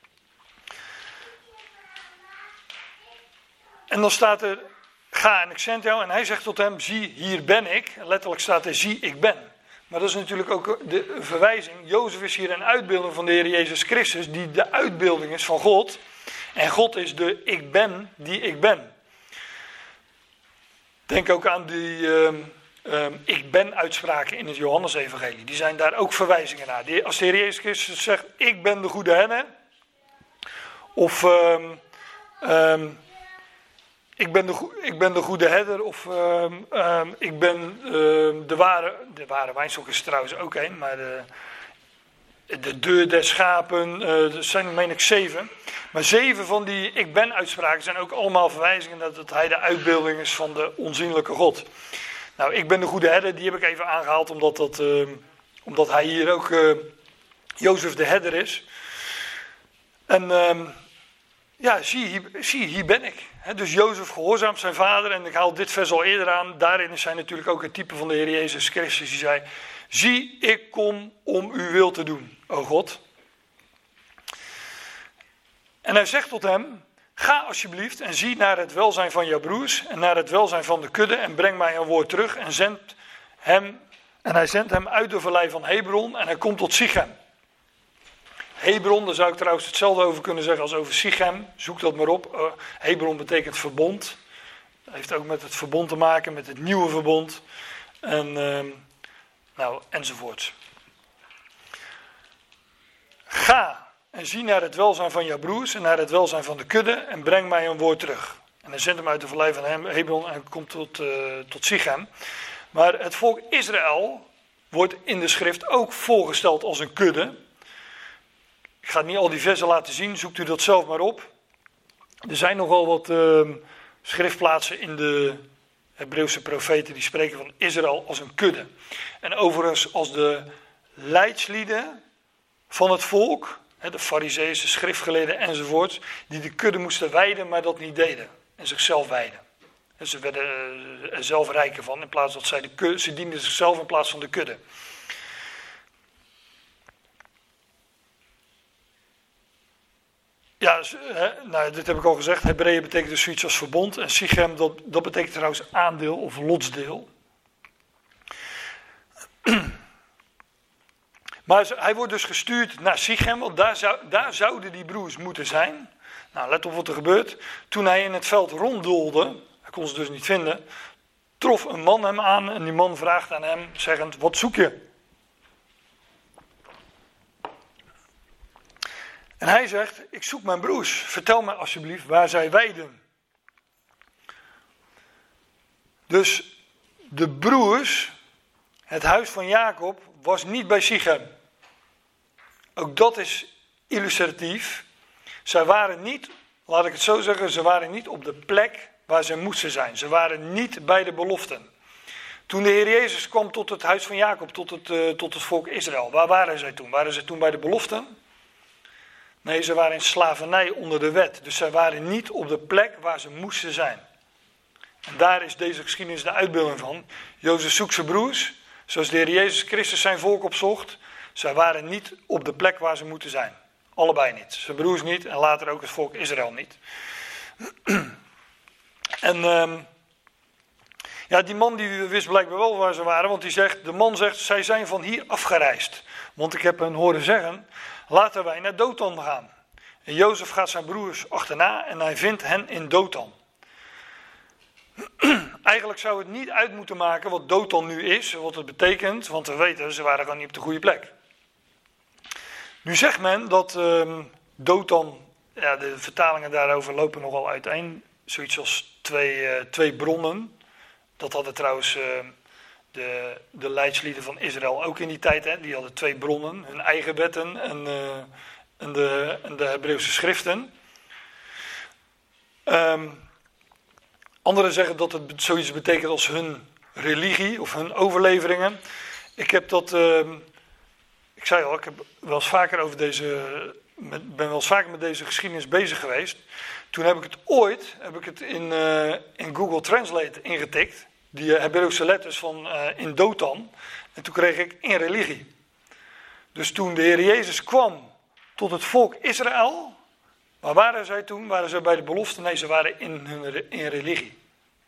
Speaker 1: En dan staat er, ga en ik zend jou. En hij zegt tot hem, zie, hier ben ik. En letterlijk staat er, zie, ik ben. Maar dat is natuurlijk ook de verwijzing. Jozef is hier een uitbeelding van de Heer Jezus Christus, die de uitbeelding is van God. En God is de ik ben die ik ben. Denk ook aan die ik ben uitspraken in het Johannesevangelie. Die zijn daar ook verwijzingen naar. Als de Heer Jezus Christus zegt, ik ben de goede herder. Of ik ben de goede herder. Of ik ben de ware wijnstok is er trouwens ook een. Maar de deur der schapen, er zijn meen ik 7. Maar 7 van die ik ben uitspraken zijn ook allemaal verwijzingen dat hij de uitbeelding is van de onzienlijke God. Nou, ik ben de goede herder, die heb ik even aangehaald omdat hij hier ook Jozef de herder is. En ja, zie, hier ben ik. Dus Jozef gehoorzaamt zijn vader en ik haal dit vers al eerder aan. Daarin is hij natuurlijk ook het type van de Heer Jezus Christus. Die zei, zie, ik kom om uw wil te doen, o God. En hij zegt tot hem, ga alsjeblieft en zie naar het welzijn van jouw broers en naar het welzijn van de kudde en breng mij een woord terug en hij zendt hem uit de vallei van Hebron en hij komt tot Sichem. Hebron, daar zou ik trouwens hetzelfde over kunnen zeggen als over Sichem. Zoek dat maar op. Hebron betekent verbond. Dat heeft ook met het verbond te maken, met het nieuwe verbond. Enzovoorts. Ga en zie naar het welzijn van jouw broers en naar het welzijn van de kudde en breng mij een woord terug. En hij zendt hem uit de vallei van Hebron en komt tot Sichem. Maar het volk Israël wordt in de schrift ook voorgesteld als een kudde. Ik ga niet al die versen laten zien, zoekt u dat zelf maar op. Er zijn nogal wat schriftplaatsen in de Hebreeuwse profeten die spreken van Israël als een kudde. En overigens als de leidslieden van het volk, de farizeeën, de schriftgeleerden enzovoorts, die de kudde moesten wijden, maar dat niet deden. En zichzelf wijden. En ze werden er zelf rijker van, in plaats dat ze dienden zichzelf in plaats van de kudde. Ja, dit heb ik al gezegd. Hebreeën betekent dus zoiets als verbond. En Sichem, dat betekent trouwens aandeel of lotsdeel. Maar hij wordt dus gestuurd naar Sichem, want daar zouden die broers moeten zijn. Nou, let op wat er gebeurt. Toen hij in het veld ronddoolde, hij kon ze dus niet vinden, trof een man hem aan en die man vraagt aan hem, zeggend, wat zoek je? En hij zegt, ik zoek mijn broers, vertel mij alsjeblieft waar zij weiden. Dus de broers, het huis van Jacob, was niet bij Sichem. Ook dat is illustratief. Zij waren niet, laat ik het zo zeggen, ze waren niet op de plek waar ze moesten zijn. Ze waren niet bij de beloften. Toen de Heer Jezus kwam tot het huis van Jacob, tot het volk Israël, waar waren zij toen? Waren ze toen bij de beloften? Nee, ze waren in slavernij onder de wet. Dus zij waren niet op de plek waar ze moesten zijn. En daar is deze geschiedenis de uitbeelding van. Jozef zoekt zijn broers, zoals de Heer Jezus Christus zijn volk opzocht. Zij waren niet op de plek waar ze moeten zijn. Allebei niet. Zijn broers niet en later ook het volk Israël niet. En die man die wist blijkbaar wel waar ze waren, want de man zegt, zij zijn van hier afgereisd. Want ik heb hen horen zeggen, laten wij naar Dothan gaan. En Jozef gaat zijn broers achterna en hij vindt hen in Dothan. Eigenlijk zou het niet uit moeten maken wat Dothan nu is, wat het betekent, want we weten, ze waren gewoon niet op de goede plek. Nu zegt men dat Dothan, de vertalingen daarover lopen nogal uiteen, zoiets als twee bronnen. Dat hadden trouwens de leidslieden van Israël ook in die tijd, hè? Die hadden 2 bronnen, hun eigen wetten en de Hebreeuwse schriften. Anderen zeggen dat het zoiets betekent als hun religie of hun overleveringen. Ik zei al, ik heb wel eens vaker ben wel eens vaker met deze geschiedenis bezig geweest. Toen heb ik het in Google Translate ingetikt. Die Hebreeuwse letters van in Dothan. En toen kreeg ik in religie. Dus toen de Heer Jezus kwam tot het volk Israël. Waar waren zij toen? Waren ze bij de belofte? Nee, ze waren in religie.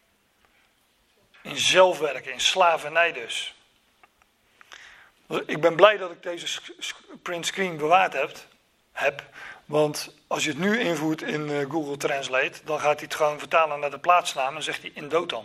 Speaker 1: In zelfwerken, in slavernij dus. Ik ben blij dat ik deze print screen bewaard heb. Want als je het nu invoert in Google Translate, dan gaat hij het gewoon vertalen naar de plaatsnaam en zegt hij in Dothan.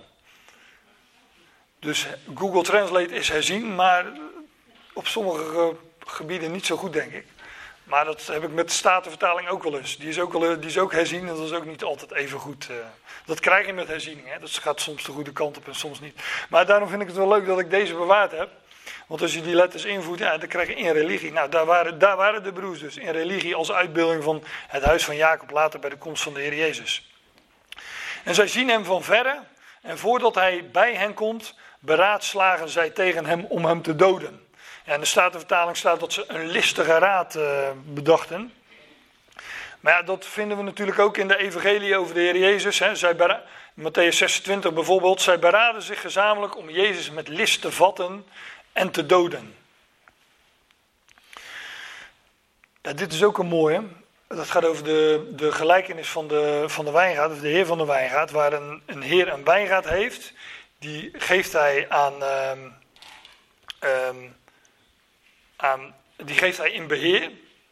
Speaker 1: Dus Google Translate is herzien, maar op sommige gebieden niet zo goed, denk ik. Maar dat heb ik met de Statenvertaling ook wel eens. Die is ook herzien en dat is ook niet altijd even goed. Dat krijg je met herziening. Hè? Dat gaat soms de goede kant op en soms niet. Maar daarom vind ik het wel leuk dat ik deze bewaard heb. Want als je die letters invoert, ja, dan krijg je in religie. Nou, daar waren de broers dus. In religie als uitbeelding van het huis van Jacob later bij de komst van de Heer Jezus. En zij zien hem van verre. En voordat hij bij hen komt, beraadslagen zij tegen hem om hem te doden. Ja, in de Statenvertaling staat dat ze een listige raad bedachten. Maar ja, dat vinden we natuurlijk ook in de evangelie over de Heer Jezus. Hè. Mattheüs 26 bijvoorbeeld. Zij beraden zich gezamenlijk om Jezus met list te vatten en te doden. Ja, dit is ook een mooie. Dat gaat over de gelijkenis van de wijngaard, of de heer van de wijngaard. Waar een heer een wijngaard heeft. Die geeft hij die geeft hij in beheer.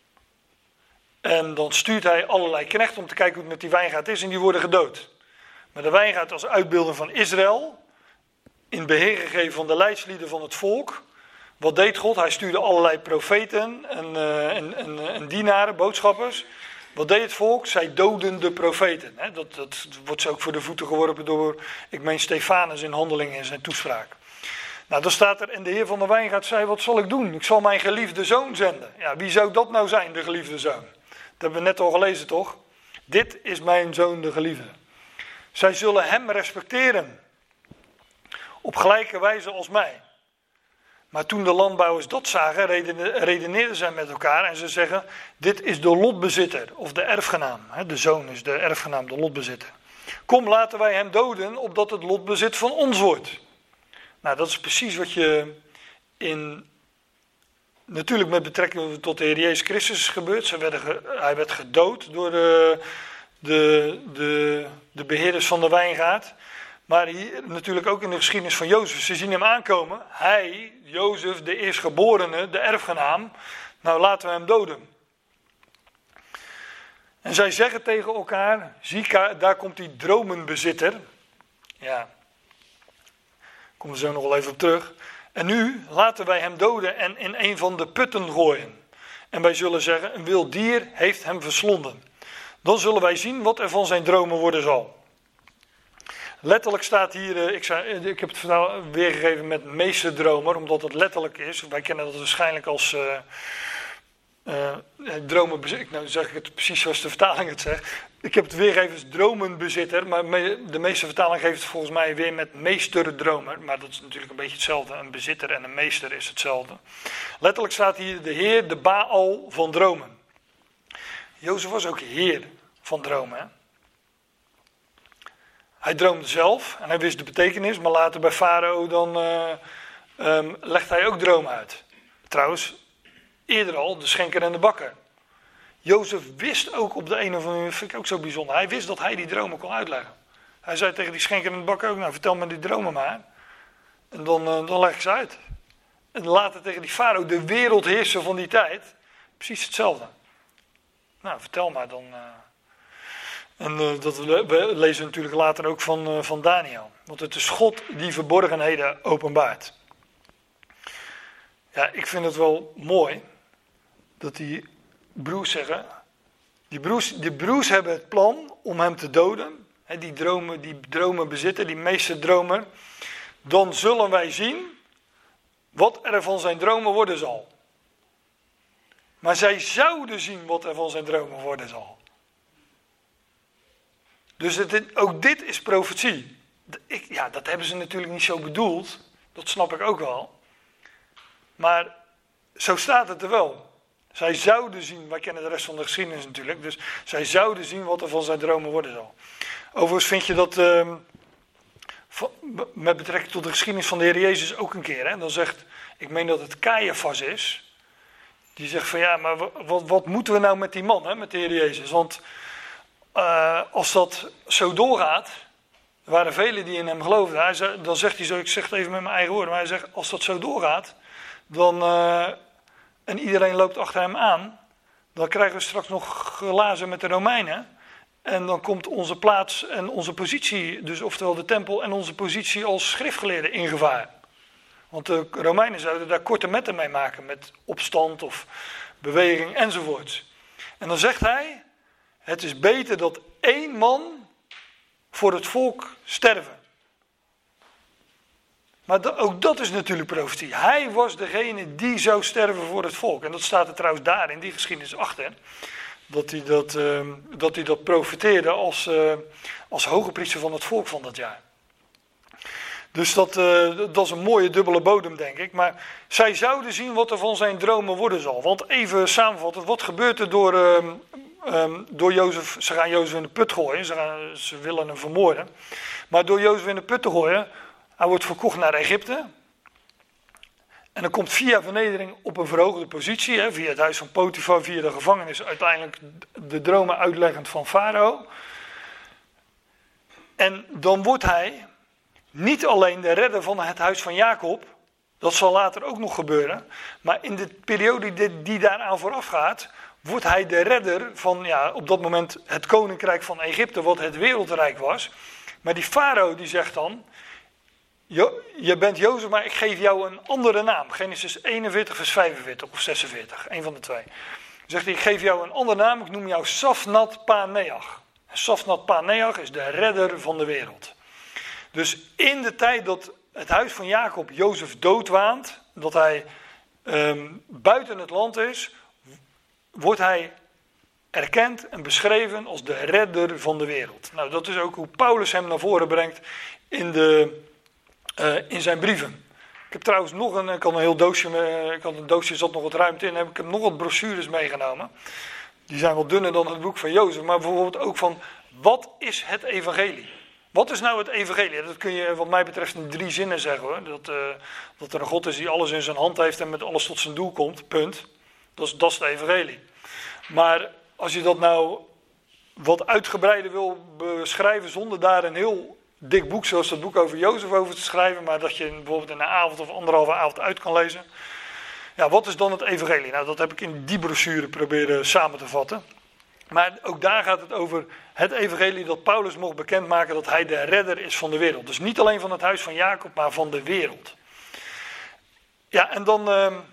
Speaker 1: En dan stuurt hij allerlei knechten om te kijken hoe het met die wijngaard is en die worden gedood. Maar de wijngaard als uitbeelding van Israël, in beheer gegeven van de leidslieden van het volk. Wat deed God? Hij stuurde allerlei profeten en dienaren, boodschappers. Wat deed het volk? Zij doden de profeten. Dat wordt ze ook voor de voeten geworpen door, ik meen, Stefanus in Handelingen in zijn toespraak. Nou, dan staat er, en de heer van de wijngaard zei, wat zal ik doen? Ik zal mijn geliefde zoon zenden. Ja, wie zou dat nou zijn, de geliefde zoon? Dat hebben we net al gelezen, toch? Dit is mijn zoon, de geliefde. Zij zullen hem respecteren. Op gelijke wijze als mij. Maar toen de landbouwers dat zagen, redeneerden zij met elkaar en ze zeggen, dit is de lotbezitter, of de erfgenaam. De zoon is de erfgenaam, de lotbezitter. Kom, laten wij hem doden, opdat het lotbezit van ons wordt. Nou, dat is precies wat je natuurlijk met betrekking tot de Heer Jezus Christus is gebeurd. Hij werd gedood door de beheerders van de wijngaard. Maar hier natuurlijk ook in de geschiedenis van Jozef. Ze zien hem aankomen. Hij, Jozef, de eerstgeborene, de erfgenaam. Nou, laten we hem doden. En zij zeggen tegen elkaar, zie, daar komt die dromenbezitter. Ja, komen we zo nog wel even op terug. En nu laten wij hem doden en in een van de putten gooien. En wij zullen zeggen, een wild dier heeft hem verslonden. Dan zullen wij zien wat er van zijn dromen worden zal. Letterlijk staat hier, ik heb het vertaal weergegeven met meesterdromer, omdat het letterlijk is. Wij kennen dat waarschijnlijk als dromenbezitter. Nou zeg ik het precies zoals de vertaling het zegt. Ik heb het weergegeven als dromenbezitter, maar de meeste vertaling geeft het volgens mij weer met meesterdromer. Maar dat is natuurlijk een beetje hetzelfde. Een bezitter en een meester is hetzelfde. Letterlijk staat hier de Heer, de Baal van dromen. Jozef was ook heer van dromen, hè? Hij droomde zelf en hij wist de betekenis, maar later bij Farao dan legt hij ook dromen uit. Trouwens, eerder al de schenker en de bakker. Jozef wist ook op de een of andere manier, vind ik ook zo bijzonder, hij wist dat hij die dromen kon uitleggen. Hij zei tegen die schenker en de bakker ook, nou vertel me die dromen maar. En dan leg ik ze uit. En later tegen die Farao, de wereldheerser van die tijd, precies hetzelfde. Nou, vertel maar dan. En dat lezen we natuurlijk later ook van Daniel. Want het is God die verborgenheden openbaart. Ja, ik vind het wel mooi dat die broers zeggen. Die broers hebben het plan om hem te doden. Die dromen bezitten, die meesterdromer. Dan zullen wij zien wat er van zijn dromen worden zal. Maar zij zouden zien wat er van zijn dromen worden zal. Dus ook dit is profetie. Dat hebben ze natuurlijk niet zo bedoeld. Dat snap ik ook wel. Maar
Speaker 2: zo staat het er wel. Zij zouden zien, wij kennen de rest van de geschiedenis natuurlijk, dus zij zouden zien wat er van zijn dromen worden zal. Overigens vind je dat met betrekking tot de geschiedenis van de Heer Jezus ook een keer. Hè? Dan zegt, ik meen dat het Caiaphas is, die zegt van ja, maar wat moeten we nou met die man, hè, met de Heer Jezus? Want als dat zo doorgaat, er waren velen die in hem geloofden. Dan zegt hij zo, ik zeg het even met mijn eigen woorden, maar hij zegt, als dat zo doorgaat, dan, en iedereen loopt achter hem aan, dan krijgen we straks nog glazen met de Romeinen. En dan komt onze plaats en onze positie, dus oftewel de tempel en onze positie als schriftgeleerde in gevaar. Want de Romeinen zouden daar korte metten mee maken, met opstand of beweging enzovoorts. En dan zegt hij, het is beter dat 1 man voor het volk sterven. Maar ook dat is natuurlijk profetie. Hij was degene die zou sterven voor het volk. En dat staat er trouwens daar in die geschiedenis achter. Dat hij dat profeteerde als hoge priester van het volk van dat jaar. Dus dat is een mooie dubbele bodem, denk ik. Maar zij zouden zien wat er van zijn dromen worden zal. Want even samenvatten, wat gebeurt er door Jozef? Ze gaan Jozef in de put gooien, ze willen hem vermoorden. Maar door Jozef in de put te gooien, hij wordt verkocht naar Egypte. En dan komt via vernedering op een verhoogde positie, hè, via het huis van Potifar, via de gevangenis, uiteindelijk de dromen uitleggend van Farao. En dan wordt hij niet alleen de redder van het huis van Jacob, dat zal later ook nog gebeuren, maar in de periode die daaraan vooraf gaat, wordt hij de redder van, ja, op dat moment het koninkrijk van Egypte, wat het wereldrijk was. Maar die Farao die zegt dan, je bent Jozef, maar ik geef jou een andere naam. Genesis 41 vers 45 of 46, een van de twee. Dan zegt hij, ik geef jou een andere naam, ik noem jou Safnat Paneach. Safnat Paneach is de redder van de wereld. Dus in de tijd dat het huis van Jacob Jozef doodwaant, dat hij buiten het land is, wordt hij erkend en beschreven als de redder van de wereld. Nou, dat is ook hoe Paulus hem naar voren brengt in zijn brieven. Ik heb trouwens nog een doosje, zat nog wat ruimte in, ik heb nog wat brochures meegenomen. Die zijn wat dunner dan het boek van Jozef, maar bijvoorbeeld ook van, wat is het evangelie? Wat is nou het evangelie? Dat kun je wat mij betreft in 3 zinnen zeggen hoor. Dat er een God is die alles in zijn hand heeft en met alles tot zijn doel komt, punt. Dat is het evangelie. Maar als je dat nou wat uitgebreider wil beschrijven zonder daar een heel dik boek zoals dat boek over Jozef over te schrijven, maar dat je bijvoorbeeld in een avond of 1,5 avond uit kan lezen. Ja, wat is dan het evangelie? Nou, dat heb ik in die brochure proberen samen te vatten. Maar ook daar gaat het over het evangelie dat Paulus mocht bekendmaken dat hij de redder is van de wereld. Dus niet alleen van het huis van Jacob, maar van de wereld. Ja, en dan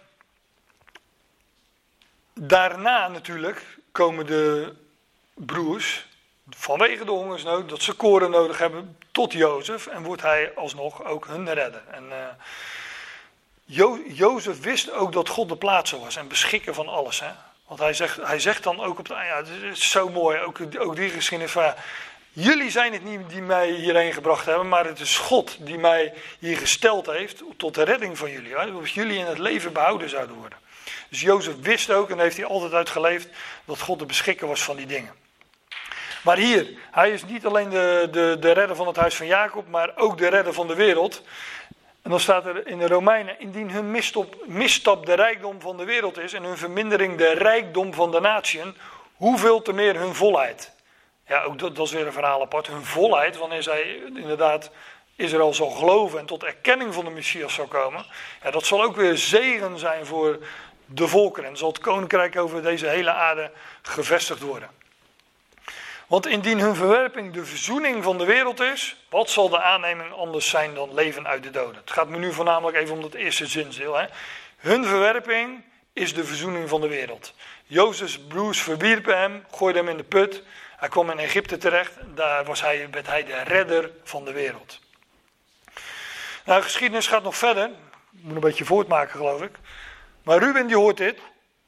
Speaker 2: daarna natuurlijk komen de broers, vanwege de hongersnood, dat ze koren nodig hebben, tot Jozef. En wordt hij alsnog ook hun redder. En Jozef wist ook dat God de plaatser was en beschikken van alles. Hè? Want hij zegt dan ook op het einde, ja, het is zo mooi, ook die geschiedenis van, ja, jullie zijn het niet die mij hierheen gebracht hebben, maar het is God die mij hier gesteld heeft tot de redding van jullie. Hè? Dat jullie in het leven behouden zouden worden. Dus Jozef wist ook, en heeft hij altijd uitgeleefd, dat God de beschikker was van die dingen. Maar hier, hij is niet alleen de redder van het huis van Jacob, maar ook de redder van de wereld. En dan staat er in de Romeinen, indien hun misstap de rijkdom van de wereld is en hun vermindering de rijkdom van de natieën, hoeveel te meer hun volheid. Ja, ook dat is weer een verhaal apart. Hun volheid, wanneer zij inderdaad Israël zal geloven en tot erkenning van de Messias zal komen. Ja, dat zal ook weer zegen zijn voor de volkeren. En zal het koninkrijk over deze hele aarde gevestigd worden. Want indien hun verwerping de verzoening van de wereld is, wat zal de aanneming anders zijn dan leven uit de doden? Het gaat me nu voornamelijk even om dat eerste zinsdeel. Hè. Hun verwerping is de verzoening van de wereld. Jozefs broers verwierpen hem, gooiden hem in de put. Hij kwam in Egypte terecht. Daar werd hij de redder van de wereld. Nou, de geschiedenis gaat nog verder. Ik moet een beetje voortmaken, geloof ik. Maar Ruben die hoort dit.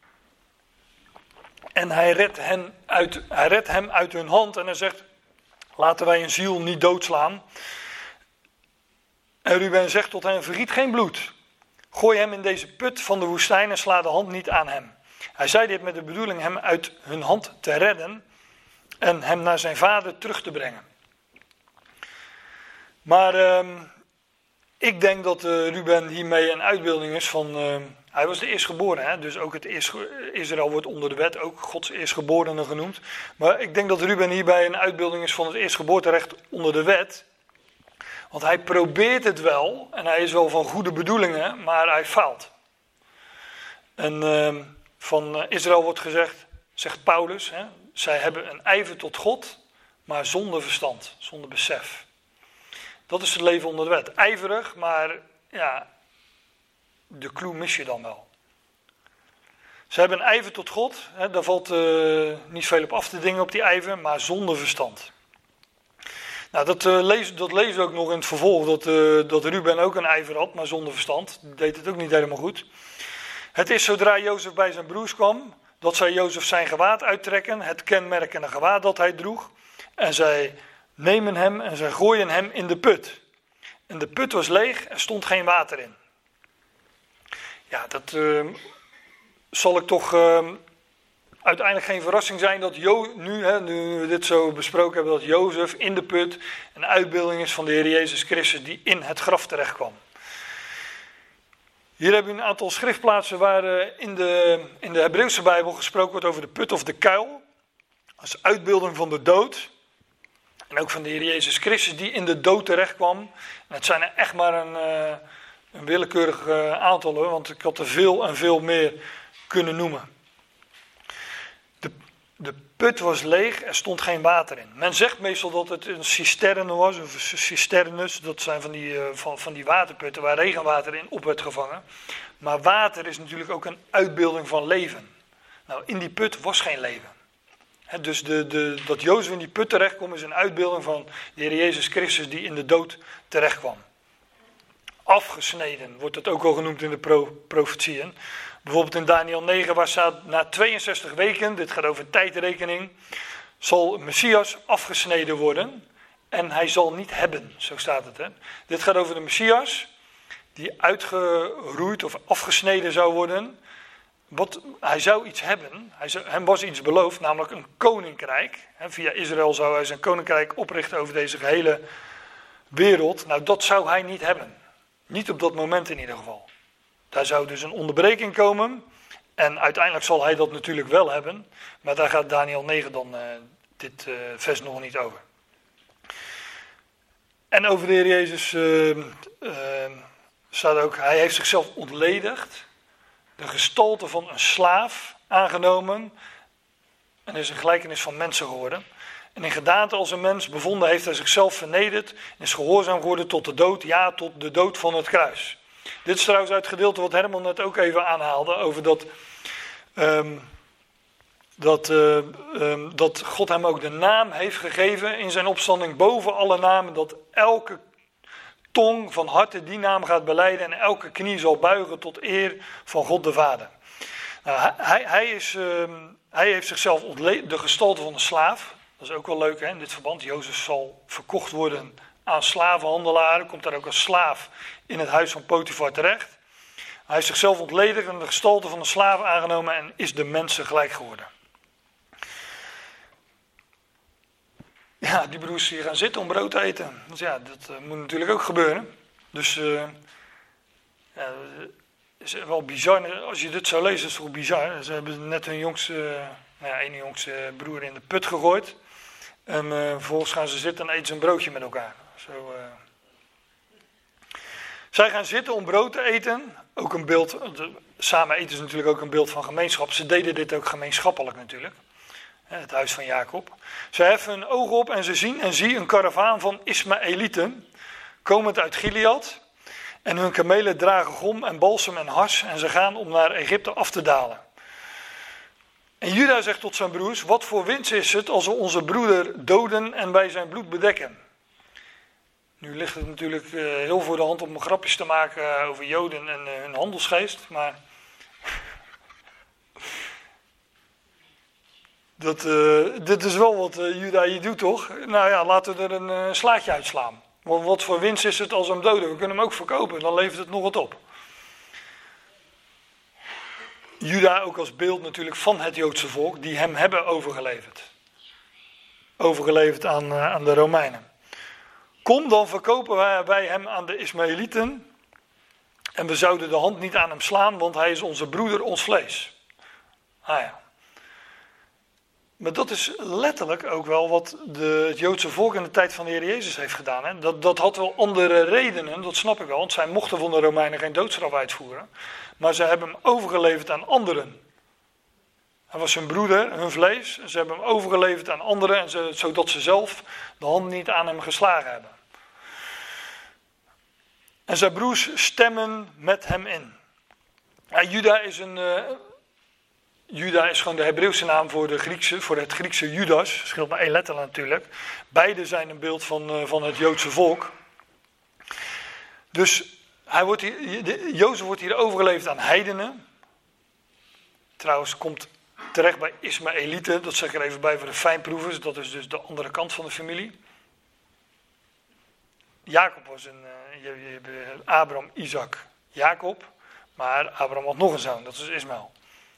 Speaker 2: En hij redt hem uit hun hand en hij zegt, laten wij een ziel niet doodslaan. En Ruben zegt tot hen, vergiet geen bloed. Gooi hem in deze put van de woestijn en sla de hand niet aan hem. Hij zei dit met de bedoeling hem uit hun hand te redden en hem naar zijn vader terug te brengen. Maar ik denk dat Ruben hiermee een uitbeelding is van... hij was de eerstgeboren, hè? Dus ook Israël wordt onder de wet ook Gods eerstgeborene genoemd. Maar ik denk dat Ruben hierbij een uitbeelding is van het eerstgeboorterecht onder de wet. Want hij probeert het wel en hij is wel van goede bedoelingen, maar hij faalt. En van Israël wordt gezegd, zegt Paulus, hè, zij hebben een ijver tot God, maar zonder verstand, zonder besef. Dat is het leven onder de wet. Ijverig, maar ja, de clue mis je dan wel. Ze hebben een ijver tot God, hè, daar valt niet veel op af te dingen op die ijver, maar zonder verstand. Nou, dat lezen we ook nog in het vervolg, dat Ruben ook een ijver had, maar zonder verstand. Die deed het ook niet helemaal goed. Het is zodra Jozef bij zijn broers kwam, dat zij Jozef zijn gewaad uittrekken, het kenmerkende gewaad dat hij droeg. En zij nemen hem en zij gooien hem in de put. En de put was leeg, er stond geen water in. Ja, dat zal ik toch uiteindelijk geen verrassing zijn dat nu we dit zo besproken hebben, dat Jozef in de put een uitbeelding is van de Heer Jezus Christus die in het graf terecht kwam. Hier hebben we een aantal schriftplaatsen waar in de Hebreeuwse Bijbel gesproken wordt over de put of de kuil. Als uitbeelding van de dood. En ook van de Heer Jezus Christus die in de dood terecht kwam. En het zijn er echt maar een willekeurig aantal hoor, want ik had er veel en veel meer kunnen noemen. De put was leeg, er stond geen water in. Men zegt meestal dat het een cisterne was, of cisternus, dat zijn van die waterputten waar regenwater in op werd gevangen. Maar water is natuurlijk ook een uitbeelding van leven. Nou, in die put was geen leven. Dus dat Jozef in die put terechtkomt is een uitbeelding van de Heer Jezus Christus die in de dood terechtkwam. Afgesneden wordt het ook al genoemd in de profetieën. Bijvoorbeeld in Daniel 9 waar staat na 62 weken, dit gaat over tijdrekening, zal Messias afgesneden worden en hij zal niet hebben, zo staat het. Hè? Dit gaat over de Messias die uitgeroeid of afgesneden zou worden. Hij zou iets hebben, hem was iets beloofd, namelijk een koninkrijk. Via Israël zou hij zijn koninkrijk oprichten over deze gehele wereld. Nou, dat zou hij niet hebben. Niet op dat moment in ieder geval. Daar zou dus een onderbreking komen. En uiteindelijk zal hij dat natuurlijk wel hebben. Maar daar gaat Daniel 9 dan dit vers nog niet over. En over de Heer Jezus staat ook, hij heeft zichzelf ontledigd. De gestalte van een slaaf aangenomen. En is een gelijkenis van mensen geworden. En in gedaante als een mens bevonden heeft hij zichzelf vernederd. En is gehoorzaam geworden tot de dood. Ja, tot de dood van het kruis. Dit is trouwens uit het gedeelte wat Herman net ook even aanhaalde. Over dat God hem ook de naam heeft gegeven in zijn opstanding boven alle namen. Dat elke tong van harte die naam gaat belijden. En elke knie zal buigen tot eer van God de Vader. Nou, hij heeft zichzelf ontleed, de gestalte van een slaaf. Dat is ook wel leuk hè, in dit verband. Jozef zal verkocht worden aan slavenhandelaren. Komt daar ook als slaaf in het huis van Potifar terecht. Hij heeft zichzelf ontledigd en de gestalte van een slaaf aangenomen en is de mensen gelijk geworden. Ja, die broers die gaan zitten om brood te eten. Want ja, dat moet natuurlijk ook gebeuren. Dus ja, is wel bizar. Als je dit zou lezen, is het toch bizar. Ze hebben net hun ene jongste broer in de put gegooid. En vervolgens gaan ze zitten en eten ze een broodje met elkaar. Zij gaan zitten om brood te eten. Ook een beeld, samen eten is natuurlijk ook een beeld van gemeenschap. Ze deden dit ook gemeenschappelijk natuurlijk. Het huis van Jacob. Ze heffen hun ogen op en ze zien en zie een karavaan van Ismaëlieten. Komend uit Gilead. En hun kamelen dragen gom en balsem en hars. En ze gaan om naar Egypte af te dalen. En Juda zegt tot zijn broers, wat voor winst is het als we onze broeder doden en bij zijn bloed bedekken? Nu ligt het natuurlijk heel voor de hand om grapjes te maken over Joden en hun handelsgeest, maar dit is wel wat Juda hier doet, toch? Nou ja, laten we er een slaatje uitslaan. Want wat voor winst is het als we hem doden? We kunnen hem ook verkopen, dan levert het nog wat op.
Speaker 1: Juda ook als beeld natuurlijk van het Joodse volk, die hem hebben overgeleverd. Overgeleverd aan de Romeinen. Kom, dan verkopen wij hem aan de Ismaëlieten. En we zouden de hand niet aan hem slaan, want hij is onze broeder, ons vlees. Ja. Maar dat is letterlijk ook wel wat het Joodse volk in de tijd van de Heer Jezus heeft gedaan. Hè? Dat had wel andere redenen, dat snap ik wel. Want zij mochten van de Romeinen geen doodstraf uitvoeren. Maar ze hebben hem overgeleverd aan anderen. Hij was hun broeder, hun vlees. Ze hebben hem overgeleverd aan anderen, zodat ze zelf de hand niet aan hem geslagen hebben. En zijn broers stemmen met hem in. Ja, Juda is gewoon de Hebreeuwse naam voor het Griekse Judas. Scheelt maar 1 letter natuurlijk. Beide zijn een beeld van het Joodse volk. Dus Jozef wordt hier overgeleverd aan heidenen. Trouwens komt terecht bij Ismaëlieten. Dat zeg ik er even bij voor de fijnproevers. Dat is dus de andere kant van de familie. Jacob was Abraham, Isaac, Jacob. Maar Abraham had nog een zoon, dat is Ismaël.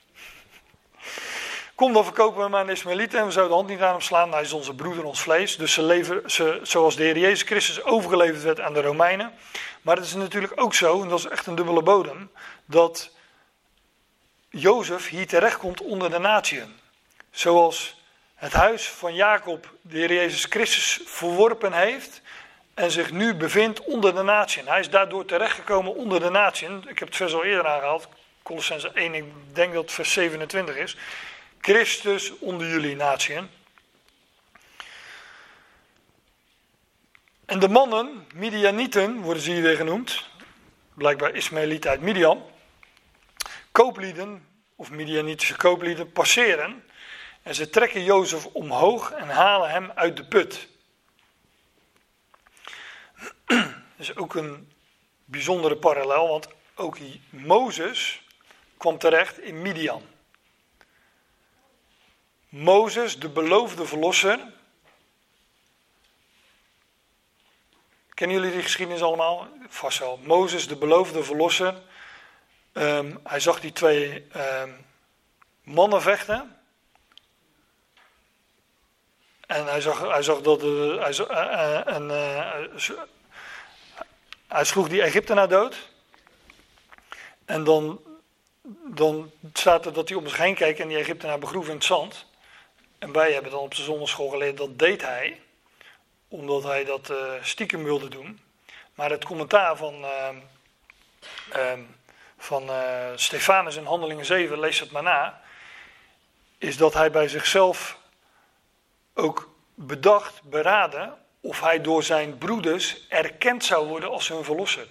Speaker 1: Kom, dan verkopen we hem aan de Ismaëlieten en we zouden de hand niet aan hem slaan. Hij is onze broeder, ons vlees. Dus zoals de Heer Jezus Christus overgeleverd werd aan de Romeinen. Maar het is natuurlijk ook zo, en dat is echt een dubbele bodem, dat Jozef hier terechtkomt onder de natieën. Zoals het huis van Jacob de Heer Jezus Christus verworpen heeft en zich nu bevindt onder de natieën. Hij is daardoor terechtgekomen onder de natieën. Ik heb het vers al eerder aangehaald, Kolossenzen 1, ik denk dat het vers 27 is. Christus onder jullie natieën. En de mannen, Midianieten, worden ze hier weer genoemd. Blijkbaar Ismaëlieten uit Midian. Kooplieden, of Midianitische kooplieden, passeren. En ze trekken Jozef omhoog en halen hem uit de put. Dat is ook een bijzondere parallel, want ook Mozes kwam terecht in Midian. Mozes, de beloofde verlosser. Kennen jullie die geschiedenis allemaal? Vast wel. Mozes, de beloofde verlosser. Hij zag die 2 mannen vechten. En hij sloeg die Egyptenaar dood. En dan staat er dat hij om zich heen keek en die Egyptenaar begroef in het zand. En wij hebben dan op de zonderschool geleerd, dat deed hij. Omdat hij dat stiekem wilde doen. Maar het commentaar van Stefanus in Handelingen 7, lees het maar na. Is dat hij bij zichzelf ook beraden of hij door zijn broeders erkend zou worden als hun verlosser.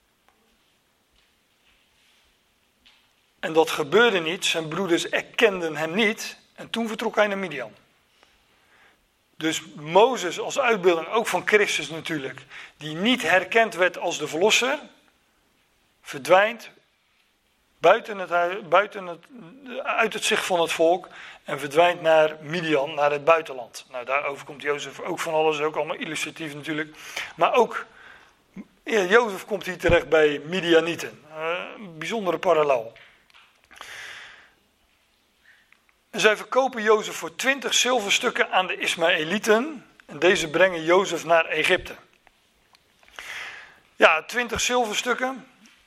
Speaker 1: En dat gebeurde niet, zijn broeders erkenden hem niet en toen vertrok hij naar Midian. Dus Mozes als uitbeelding, ook van Christus natuurlijk, die niet herkend werd als de verlosser, verdwijnt uit het zicht van het volk en verdwijnt naar Midian, naar het buitenland. Nou, daarover komt Jozef ook van alles, ook allemaal illustratief natuurlijk. Maar ook, Jozef komt hier terecht bij Midianieten. Een bijzondere parallel. En zij verkopen Jozef voor 20 zilverstukken aan de Ismaëlieten. En deze brengen Jozef naar Egypte. Ja, 20 zilverstukken.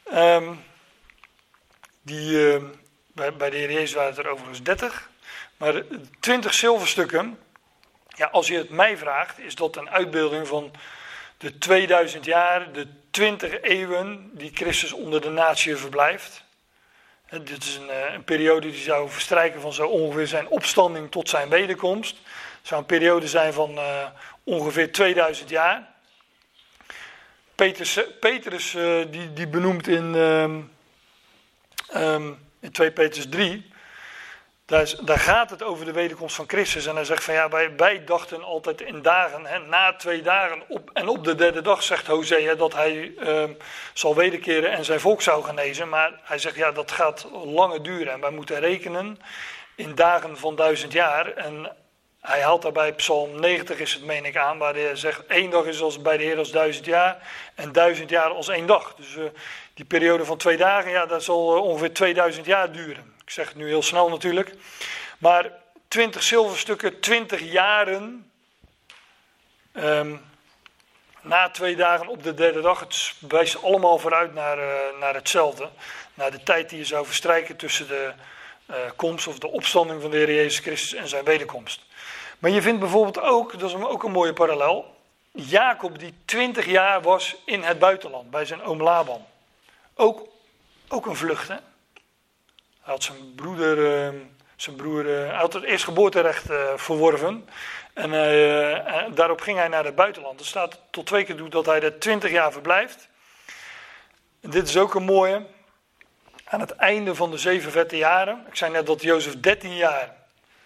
Speaker 1: Bij de Heer Jezus waren het er overigens 30. Maar 20 zilverstukken, ja, als je het mij vraagt, is dat een uitbeelding van de 2000 jaar, de 20 eeuwen die Christus onder de natieën verblijft. Dit is een periode die zou verstrijken van zo ongeveer zijn opstanding tot zijn wederkomst. Het zou een periode zijn van ongeveer 2000 jaar. Petrus die benoemt in 2 Petrus 3, daar gaat het over de wederkomst van Christus. En hij zegt van ja, wij dachten altijd in dagen, na 2 dagen op de 3e dag zegt Hosea dat hij zal wederkeren en zijn volk zou genezen. Maar hij zegt ja, dat gaat langer duren en wij moeten rekenen in dagen van 1000 jaar. En hij haalt daarbij Psalm 90 is het meen ik aan, waar hij zegt 1 dag is als bij de Heer als 1000 jaar en 1000 jaar als 1 dag. Dus die periode van 2 dagen, ja, dat zal ongeveer 2000 jaar duren.
Speaker 2: Ik zeg het nu heel snel natuurlijk. Maar 20 zilverstukken, 20 jaren. Na 2 dagen op de derde dag. Het wijst allemaal vooruit naar hetzelfde. Naar de tijd die je zou verstrijken tussen de komst of de opstanding van de Heer Jezus Christus en zijn wederkomst. Maar je vindt bijvoorbeeld ook, dat is ook een mooie parallel, Jacob die 20 jaar was in het buitenland bij zijn oom Laban. Ook een vlucht, hè. Hij had zijn broer had het eerstgeboorterecht verworven. En daarop ging hij naar het buitenland. Er staat tot 2 keer toe dat hij er 20 jaar verblijft. En dit is ook een mooie. Aan het einde van de 7 vette jaren. Ik zei net dat Jozef 13 jaar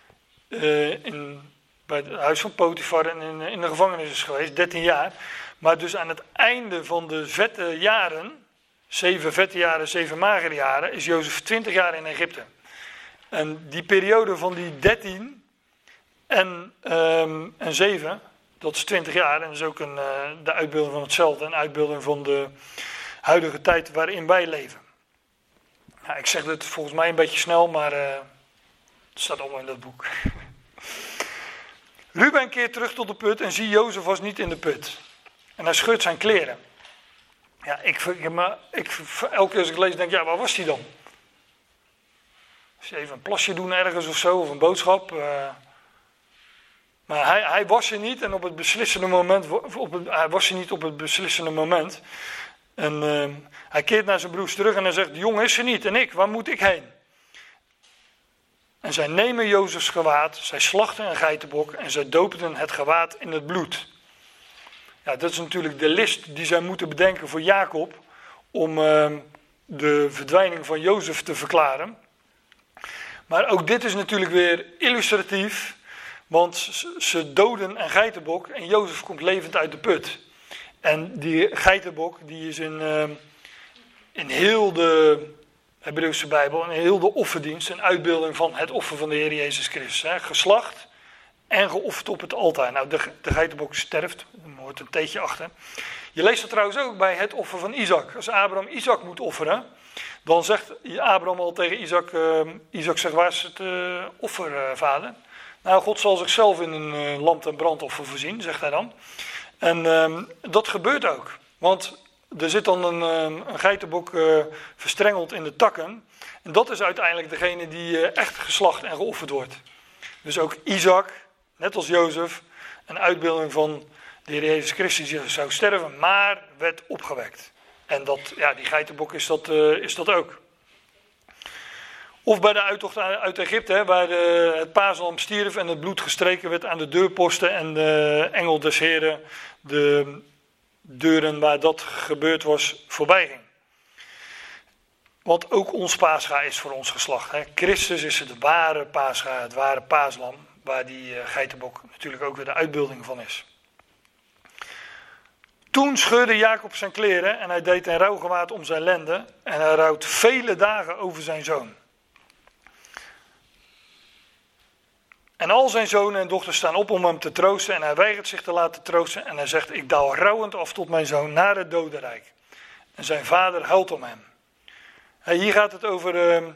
Speaker 2: bij het huis van Potifar en in de gevangenis is geweest. 13 jaar. Maar dus aan het einde van de vette jaren, 7 vette jaren, 7 magere jaren, is Jozef 20 jaar in Egypte. En die periode van die 13 en 7, dat is 20 jaar. En dat is ook de uitbeelding van hetzelfde. Een uitbeelding van de huidige tijd waarin wij leven. Ja, ik zeg dit volgens mij een beetje snel, maar het staat allemaal in dat boek. Ruben keert terug tot de put en zie Jozef was niet in de put. En hij scheurt zijn kleren. Ja, elke keer als ik lees denk ik, ja, waar was hij dan? Als je even een plasje doen ergens of zo, of een boodschap. Maar hij was er niet en op het beslissende moment, hij was er niet op het beslissende moment. En hij keert naar zijn broers terug en hij zegt, de jongen is er niet en ik, waar moet ik heen? En zij nemen Jozefs gewaad, zij slachten een geitenbok en zij doopten het gewaad in het bloed. Ja, dat is natuurlijk de list die zij moeten bedenken voor Jacob om de verdwijning van Jozef te verklaren. Maar ook dit is natuurlijk weer illustratief, want ze doden een geitenbok en Jozef komt levend uit de put. En die geitenbok die is in heel de Hebreeuwse Bijbel, in heel de offerdienst, een uitbeelding van het offer van de Heer Jezus Christus. Hè, geslacht en geofferd op het altaar. Nou, de geitenbok sterft, er hoort een teetje achter. Je leest dat trouwens ook bij het offer van Isaac. Als Abraham Isaac moet offeren, dan zegt Abraham al tegen Isaac, Isaac zegt, waar is het offer, vader? Nou, God zal zichzelf in een lam ten brandoffer voorzien, zegt hij dan. En dat gebeurt ook. Want er zit dan een geitenbok verstrengeld in de takken. En dat is uiteindelijk degene die echt geslacht en geofferd wordt. Dus ook Isaac, net als Jozef, een uitbeelding van de Heer Jezus Christus, die zou sterven, maar werd opgewekt. En die geitenbok is dat ook. Of bij de uittocht uit Egypte, hè, waar het paaslam stierf en het bloed gestreken werd aan de deurposten en de engel des Heren de deuren waar dat gebeurd was voorbij ging. Want ook ons paascha is voor ons geslacht. Hè. Christus is het ware paascha, het ware paaslam, waar die geitenbok natuurlijk ook weer de uitbeelding van is. Toen scheurde Jacob zijn kleren en hij deed een rouwgewaad om zijn lenden en hij rouwt vele dagen over zijn zoon. En al zijn zonen en dochters staan op om hem te troosten en hij weigert zich te laten troosten en hij zegt, ik daal rouwend af tot mijn zoon naar het dodenrijk. En zijn vader huilt om hem. Hier gaat het over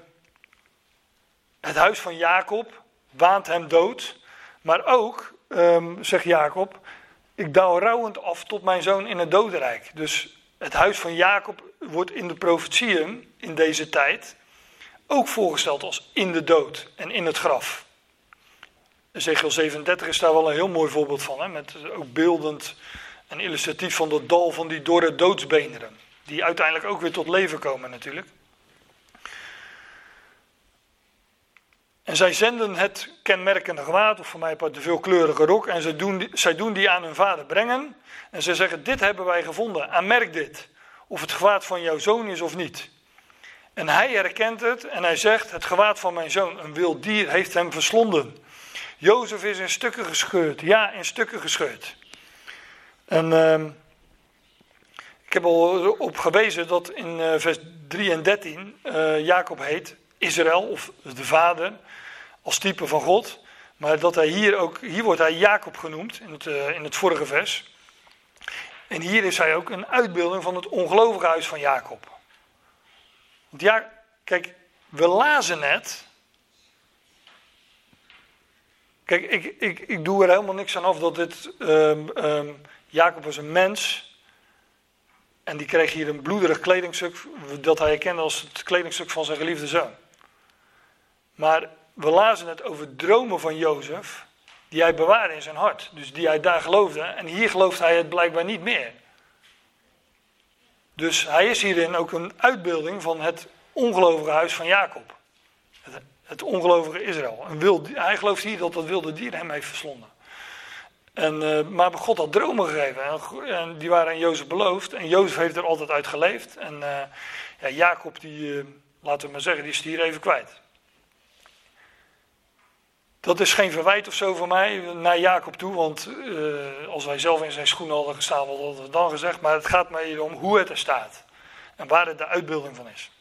Speaker 2: het huis van Jacob, waant hem dood. Maar ook, zegt Jacob, ik daal rouwend af tot mijn zoon in het dodenrijk. Dus het huis van Jacob wordt in de profetieën in deze tijd ook voorgesteld als in de dood en in het graf. Ezekiel 37 is daar wel een heel mooi voorbeeld van. Hè? Met ook beeldend en illustratief van dat dal van die dorre doodsbeenderen. Die uiteindelijk ook weer tot leven komen natuurlijk. En zij zenden het kenmerkende gewaad, of voor mij de veelkleurige rok. En zij doen die aan hun vader brengen. En zij zeggen, dit hebben wij gevonden, aanmerk dit. Of het gewaad van jouw zoon is of niet. En hij herkent het en hij zegt, het gewaad van mijn zoon, een wild dier, heeft hem verslonden. Jozef is in stukken gescheurd. Ja, in stukken gescheurd. En ik heb al op gewezen dat in vers 3 en 13 Jacob heet Israël, of de vader, als type van God. Maar dat hij hier wordt hij Jacob genoemd in het vorige vers. En hier is hij ook een uitbeelding van het ongelovige huis van Jacob. Want ja, kijk,
Speaker 1: we lazen net. Kijk, ik doe er helemaal niks aan af dat dit... Jacob was een mens. En die kreeg hier een bloederig kledingstuk. Dat hij herkende als het kledingstuk van zijn geliefde zoon. Maar we lazen het over dromen van Jozef. Die hij bewaarde in zijn hart. Dus die hij daar geloofde. En hier gelooft hij het blijkbaar niet meer. Dus hij is hierin ook een uitbeelding van het ongelovige huis van Jacob. Het ongelovige Israël. Hij gelooft hier dat wilde dier hem heeft verslonden. Maar God had dromen gegeven. En die waren aan Jozef beloofd. En Jozef heeft er altijd uit geleefd. En Jacob, laten we maar zeggen, die is hier even kwijt. Dat is geen verwijt of zo van mij naar Jacob toe. Want als wij zelf in zijn schoenen hadden gestaan, wat hadden we dan gezegd. Maar het gaat mij om hoe het er staat. En waar het de uitbeelding van is.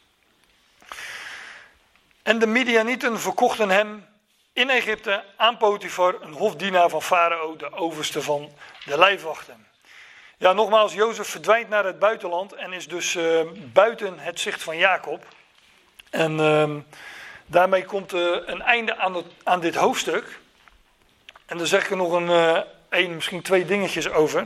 Speaker 1: En de Midianieten verkochten hem in Egypte aan Potifar, een hofdienaar van Farao, de overste van de lijfwachten. Ja, nogmaals, Jozef verdwijnt naar het buitenland en is dus buiten het zicht van Jacob. En daarmee komt een einde aan dit hoofdstuk. En daar zeg ik er nog misschien 2 dingetjes over.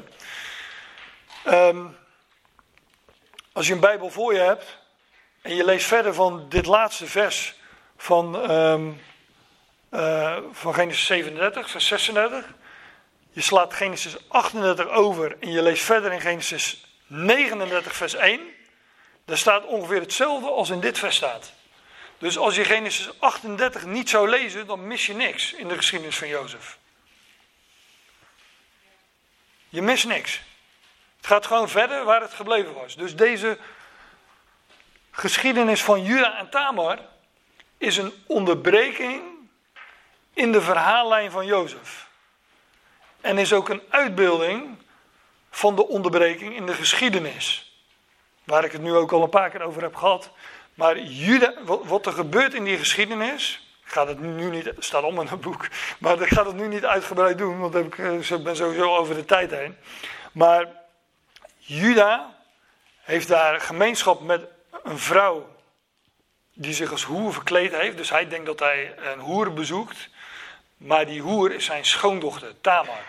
Speaker 1: Als je een Bijbel voor je hebt en je leest verder van dit laatste vers van Genesis 37, vers 36. Je slaat Genesis 38 over en je leest verder in Genesis 39, vers 1. Daar staat ongeveer hetzelfde als in dit vers staat. Dus als je Genesis 38 niet zou lezen, dan mis je niks in de geschiedenis van Jozef. Je mist niks. Het gaat gewoon verder waar het gebleven was. Dus deze geschiedenis van Juda en Tamar is een onderbreking in de verhaallijn van Jozef. En is ook een uitbeelding van de onderbreking in de geschiedenis. Waar ik het nu ook al een paar keer over heb gehad. Maar wat er gebeurt in die geschiedenis, ik ga het nu niet, het staat allemaal in het boek, maar ik ga het nu niet uitgebreid doen, want ik ben sowieso over de tijd heen. Maar Juda heeft daar gemeenschap met een vrouw die zich als hoer verkleed heeft. Dus hij denkt dat hij een hoer bezoekt. Maar die hoer is zijn schoondochter, Tamar.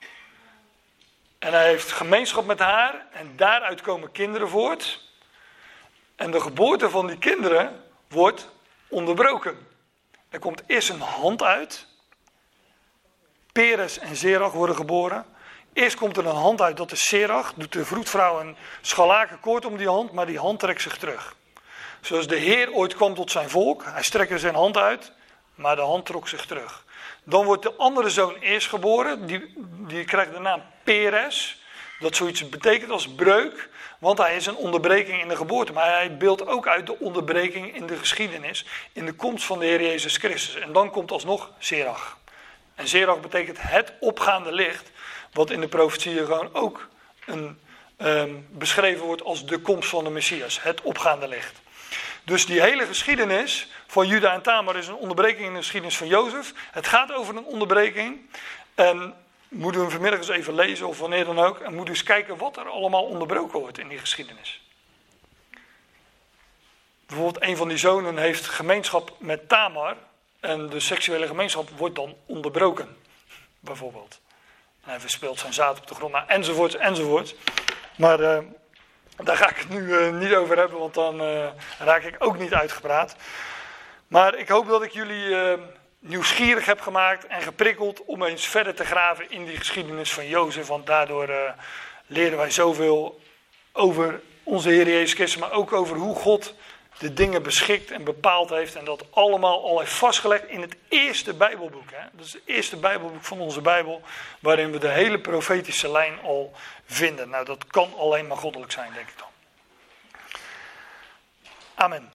Speaker 1: En hij heeft gemeenschap met haar en daaruit komen kinderen voort. En de geboorte van die kinderen wordt onderbroken. Er komt eerst een hand uit. Peres en Zerach worden geboren. Eerst komt er een hand uit, dat is Serach. Doet de vroedvrouw een scharlakenkoord om die hand, maar die hand trekt zich terug. Zoals de Heer ooit kwam tot zijn volk. Hij strekte zijn hand uit, maar de hand trok zich terug. Dan wordt de andere zoon eerst geboren. Die krijgt de naam Peres. Dat zoiets betekent als breuk. Want hij is een onderbreking in de geboorte. Maar hij beeldt ook uit de onderbreking in de geschiedenis. In de komst van de Heer Jezus Christus. En dan komt alsnog Serach. En Serach betekent het opgaande licht. Wat in de profetieën gewoon ook beschreven wordt als de komst van de Messias. Het opgaande licht. Dus die hele geschiedenis van Juda en Tamar is een onderbreking in de geschiedenis van Jozef. Het gaat over een onderbreking. En moeten we hem vanmiddag eens even lezen of wanneer dan ook. En moeten eens kijken wat er allemaal onderbroken wordt in die geschiedenis. Bijvoorbeeld een van die zonen heeft gemeenschap met Tamar. En de seksuele gemeenschap wordt dan onderbroken. Bijvoorbeeld. En hij verspeelt zijn zaad op de grond. Nou, enzovoort, enzovoort. Maar daar ga ik het nu niet over hebben, want dan raak ik ook niet uitgepraat. Maar ik hoop dat ik jullie nieuwsgierig heb gemaakt en geprikkeld om eens verder te graven in die geschiedenis van Jozef. Want daardoor leren wij zoveel over onze Heer Jezus Christus, maar ook over hoe God de dingen beschikt en bepaald heeft. En dat allemaal al heeft vastgelegd in het eerste Bijbelboek. Hè? Dat is het eerste Bijbelboek van onze Bijbel, waarin we de hele profetische lijn al vinden. Nou, dat kan alleen maar goddelijk zijn, denk ik dan. Amen.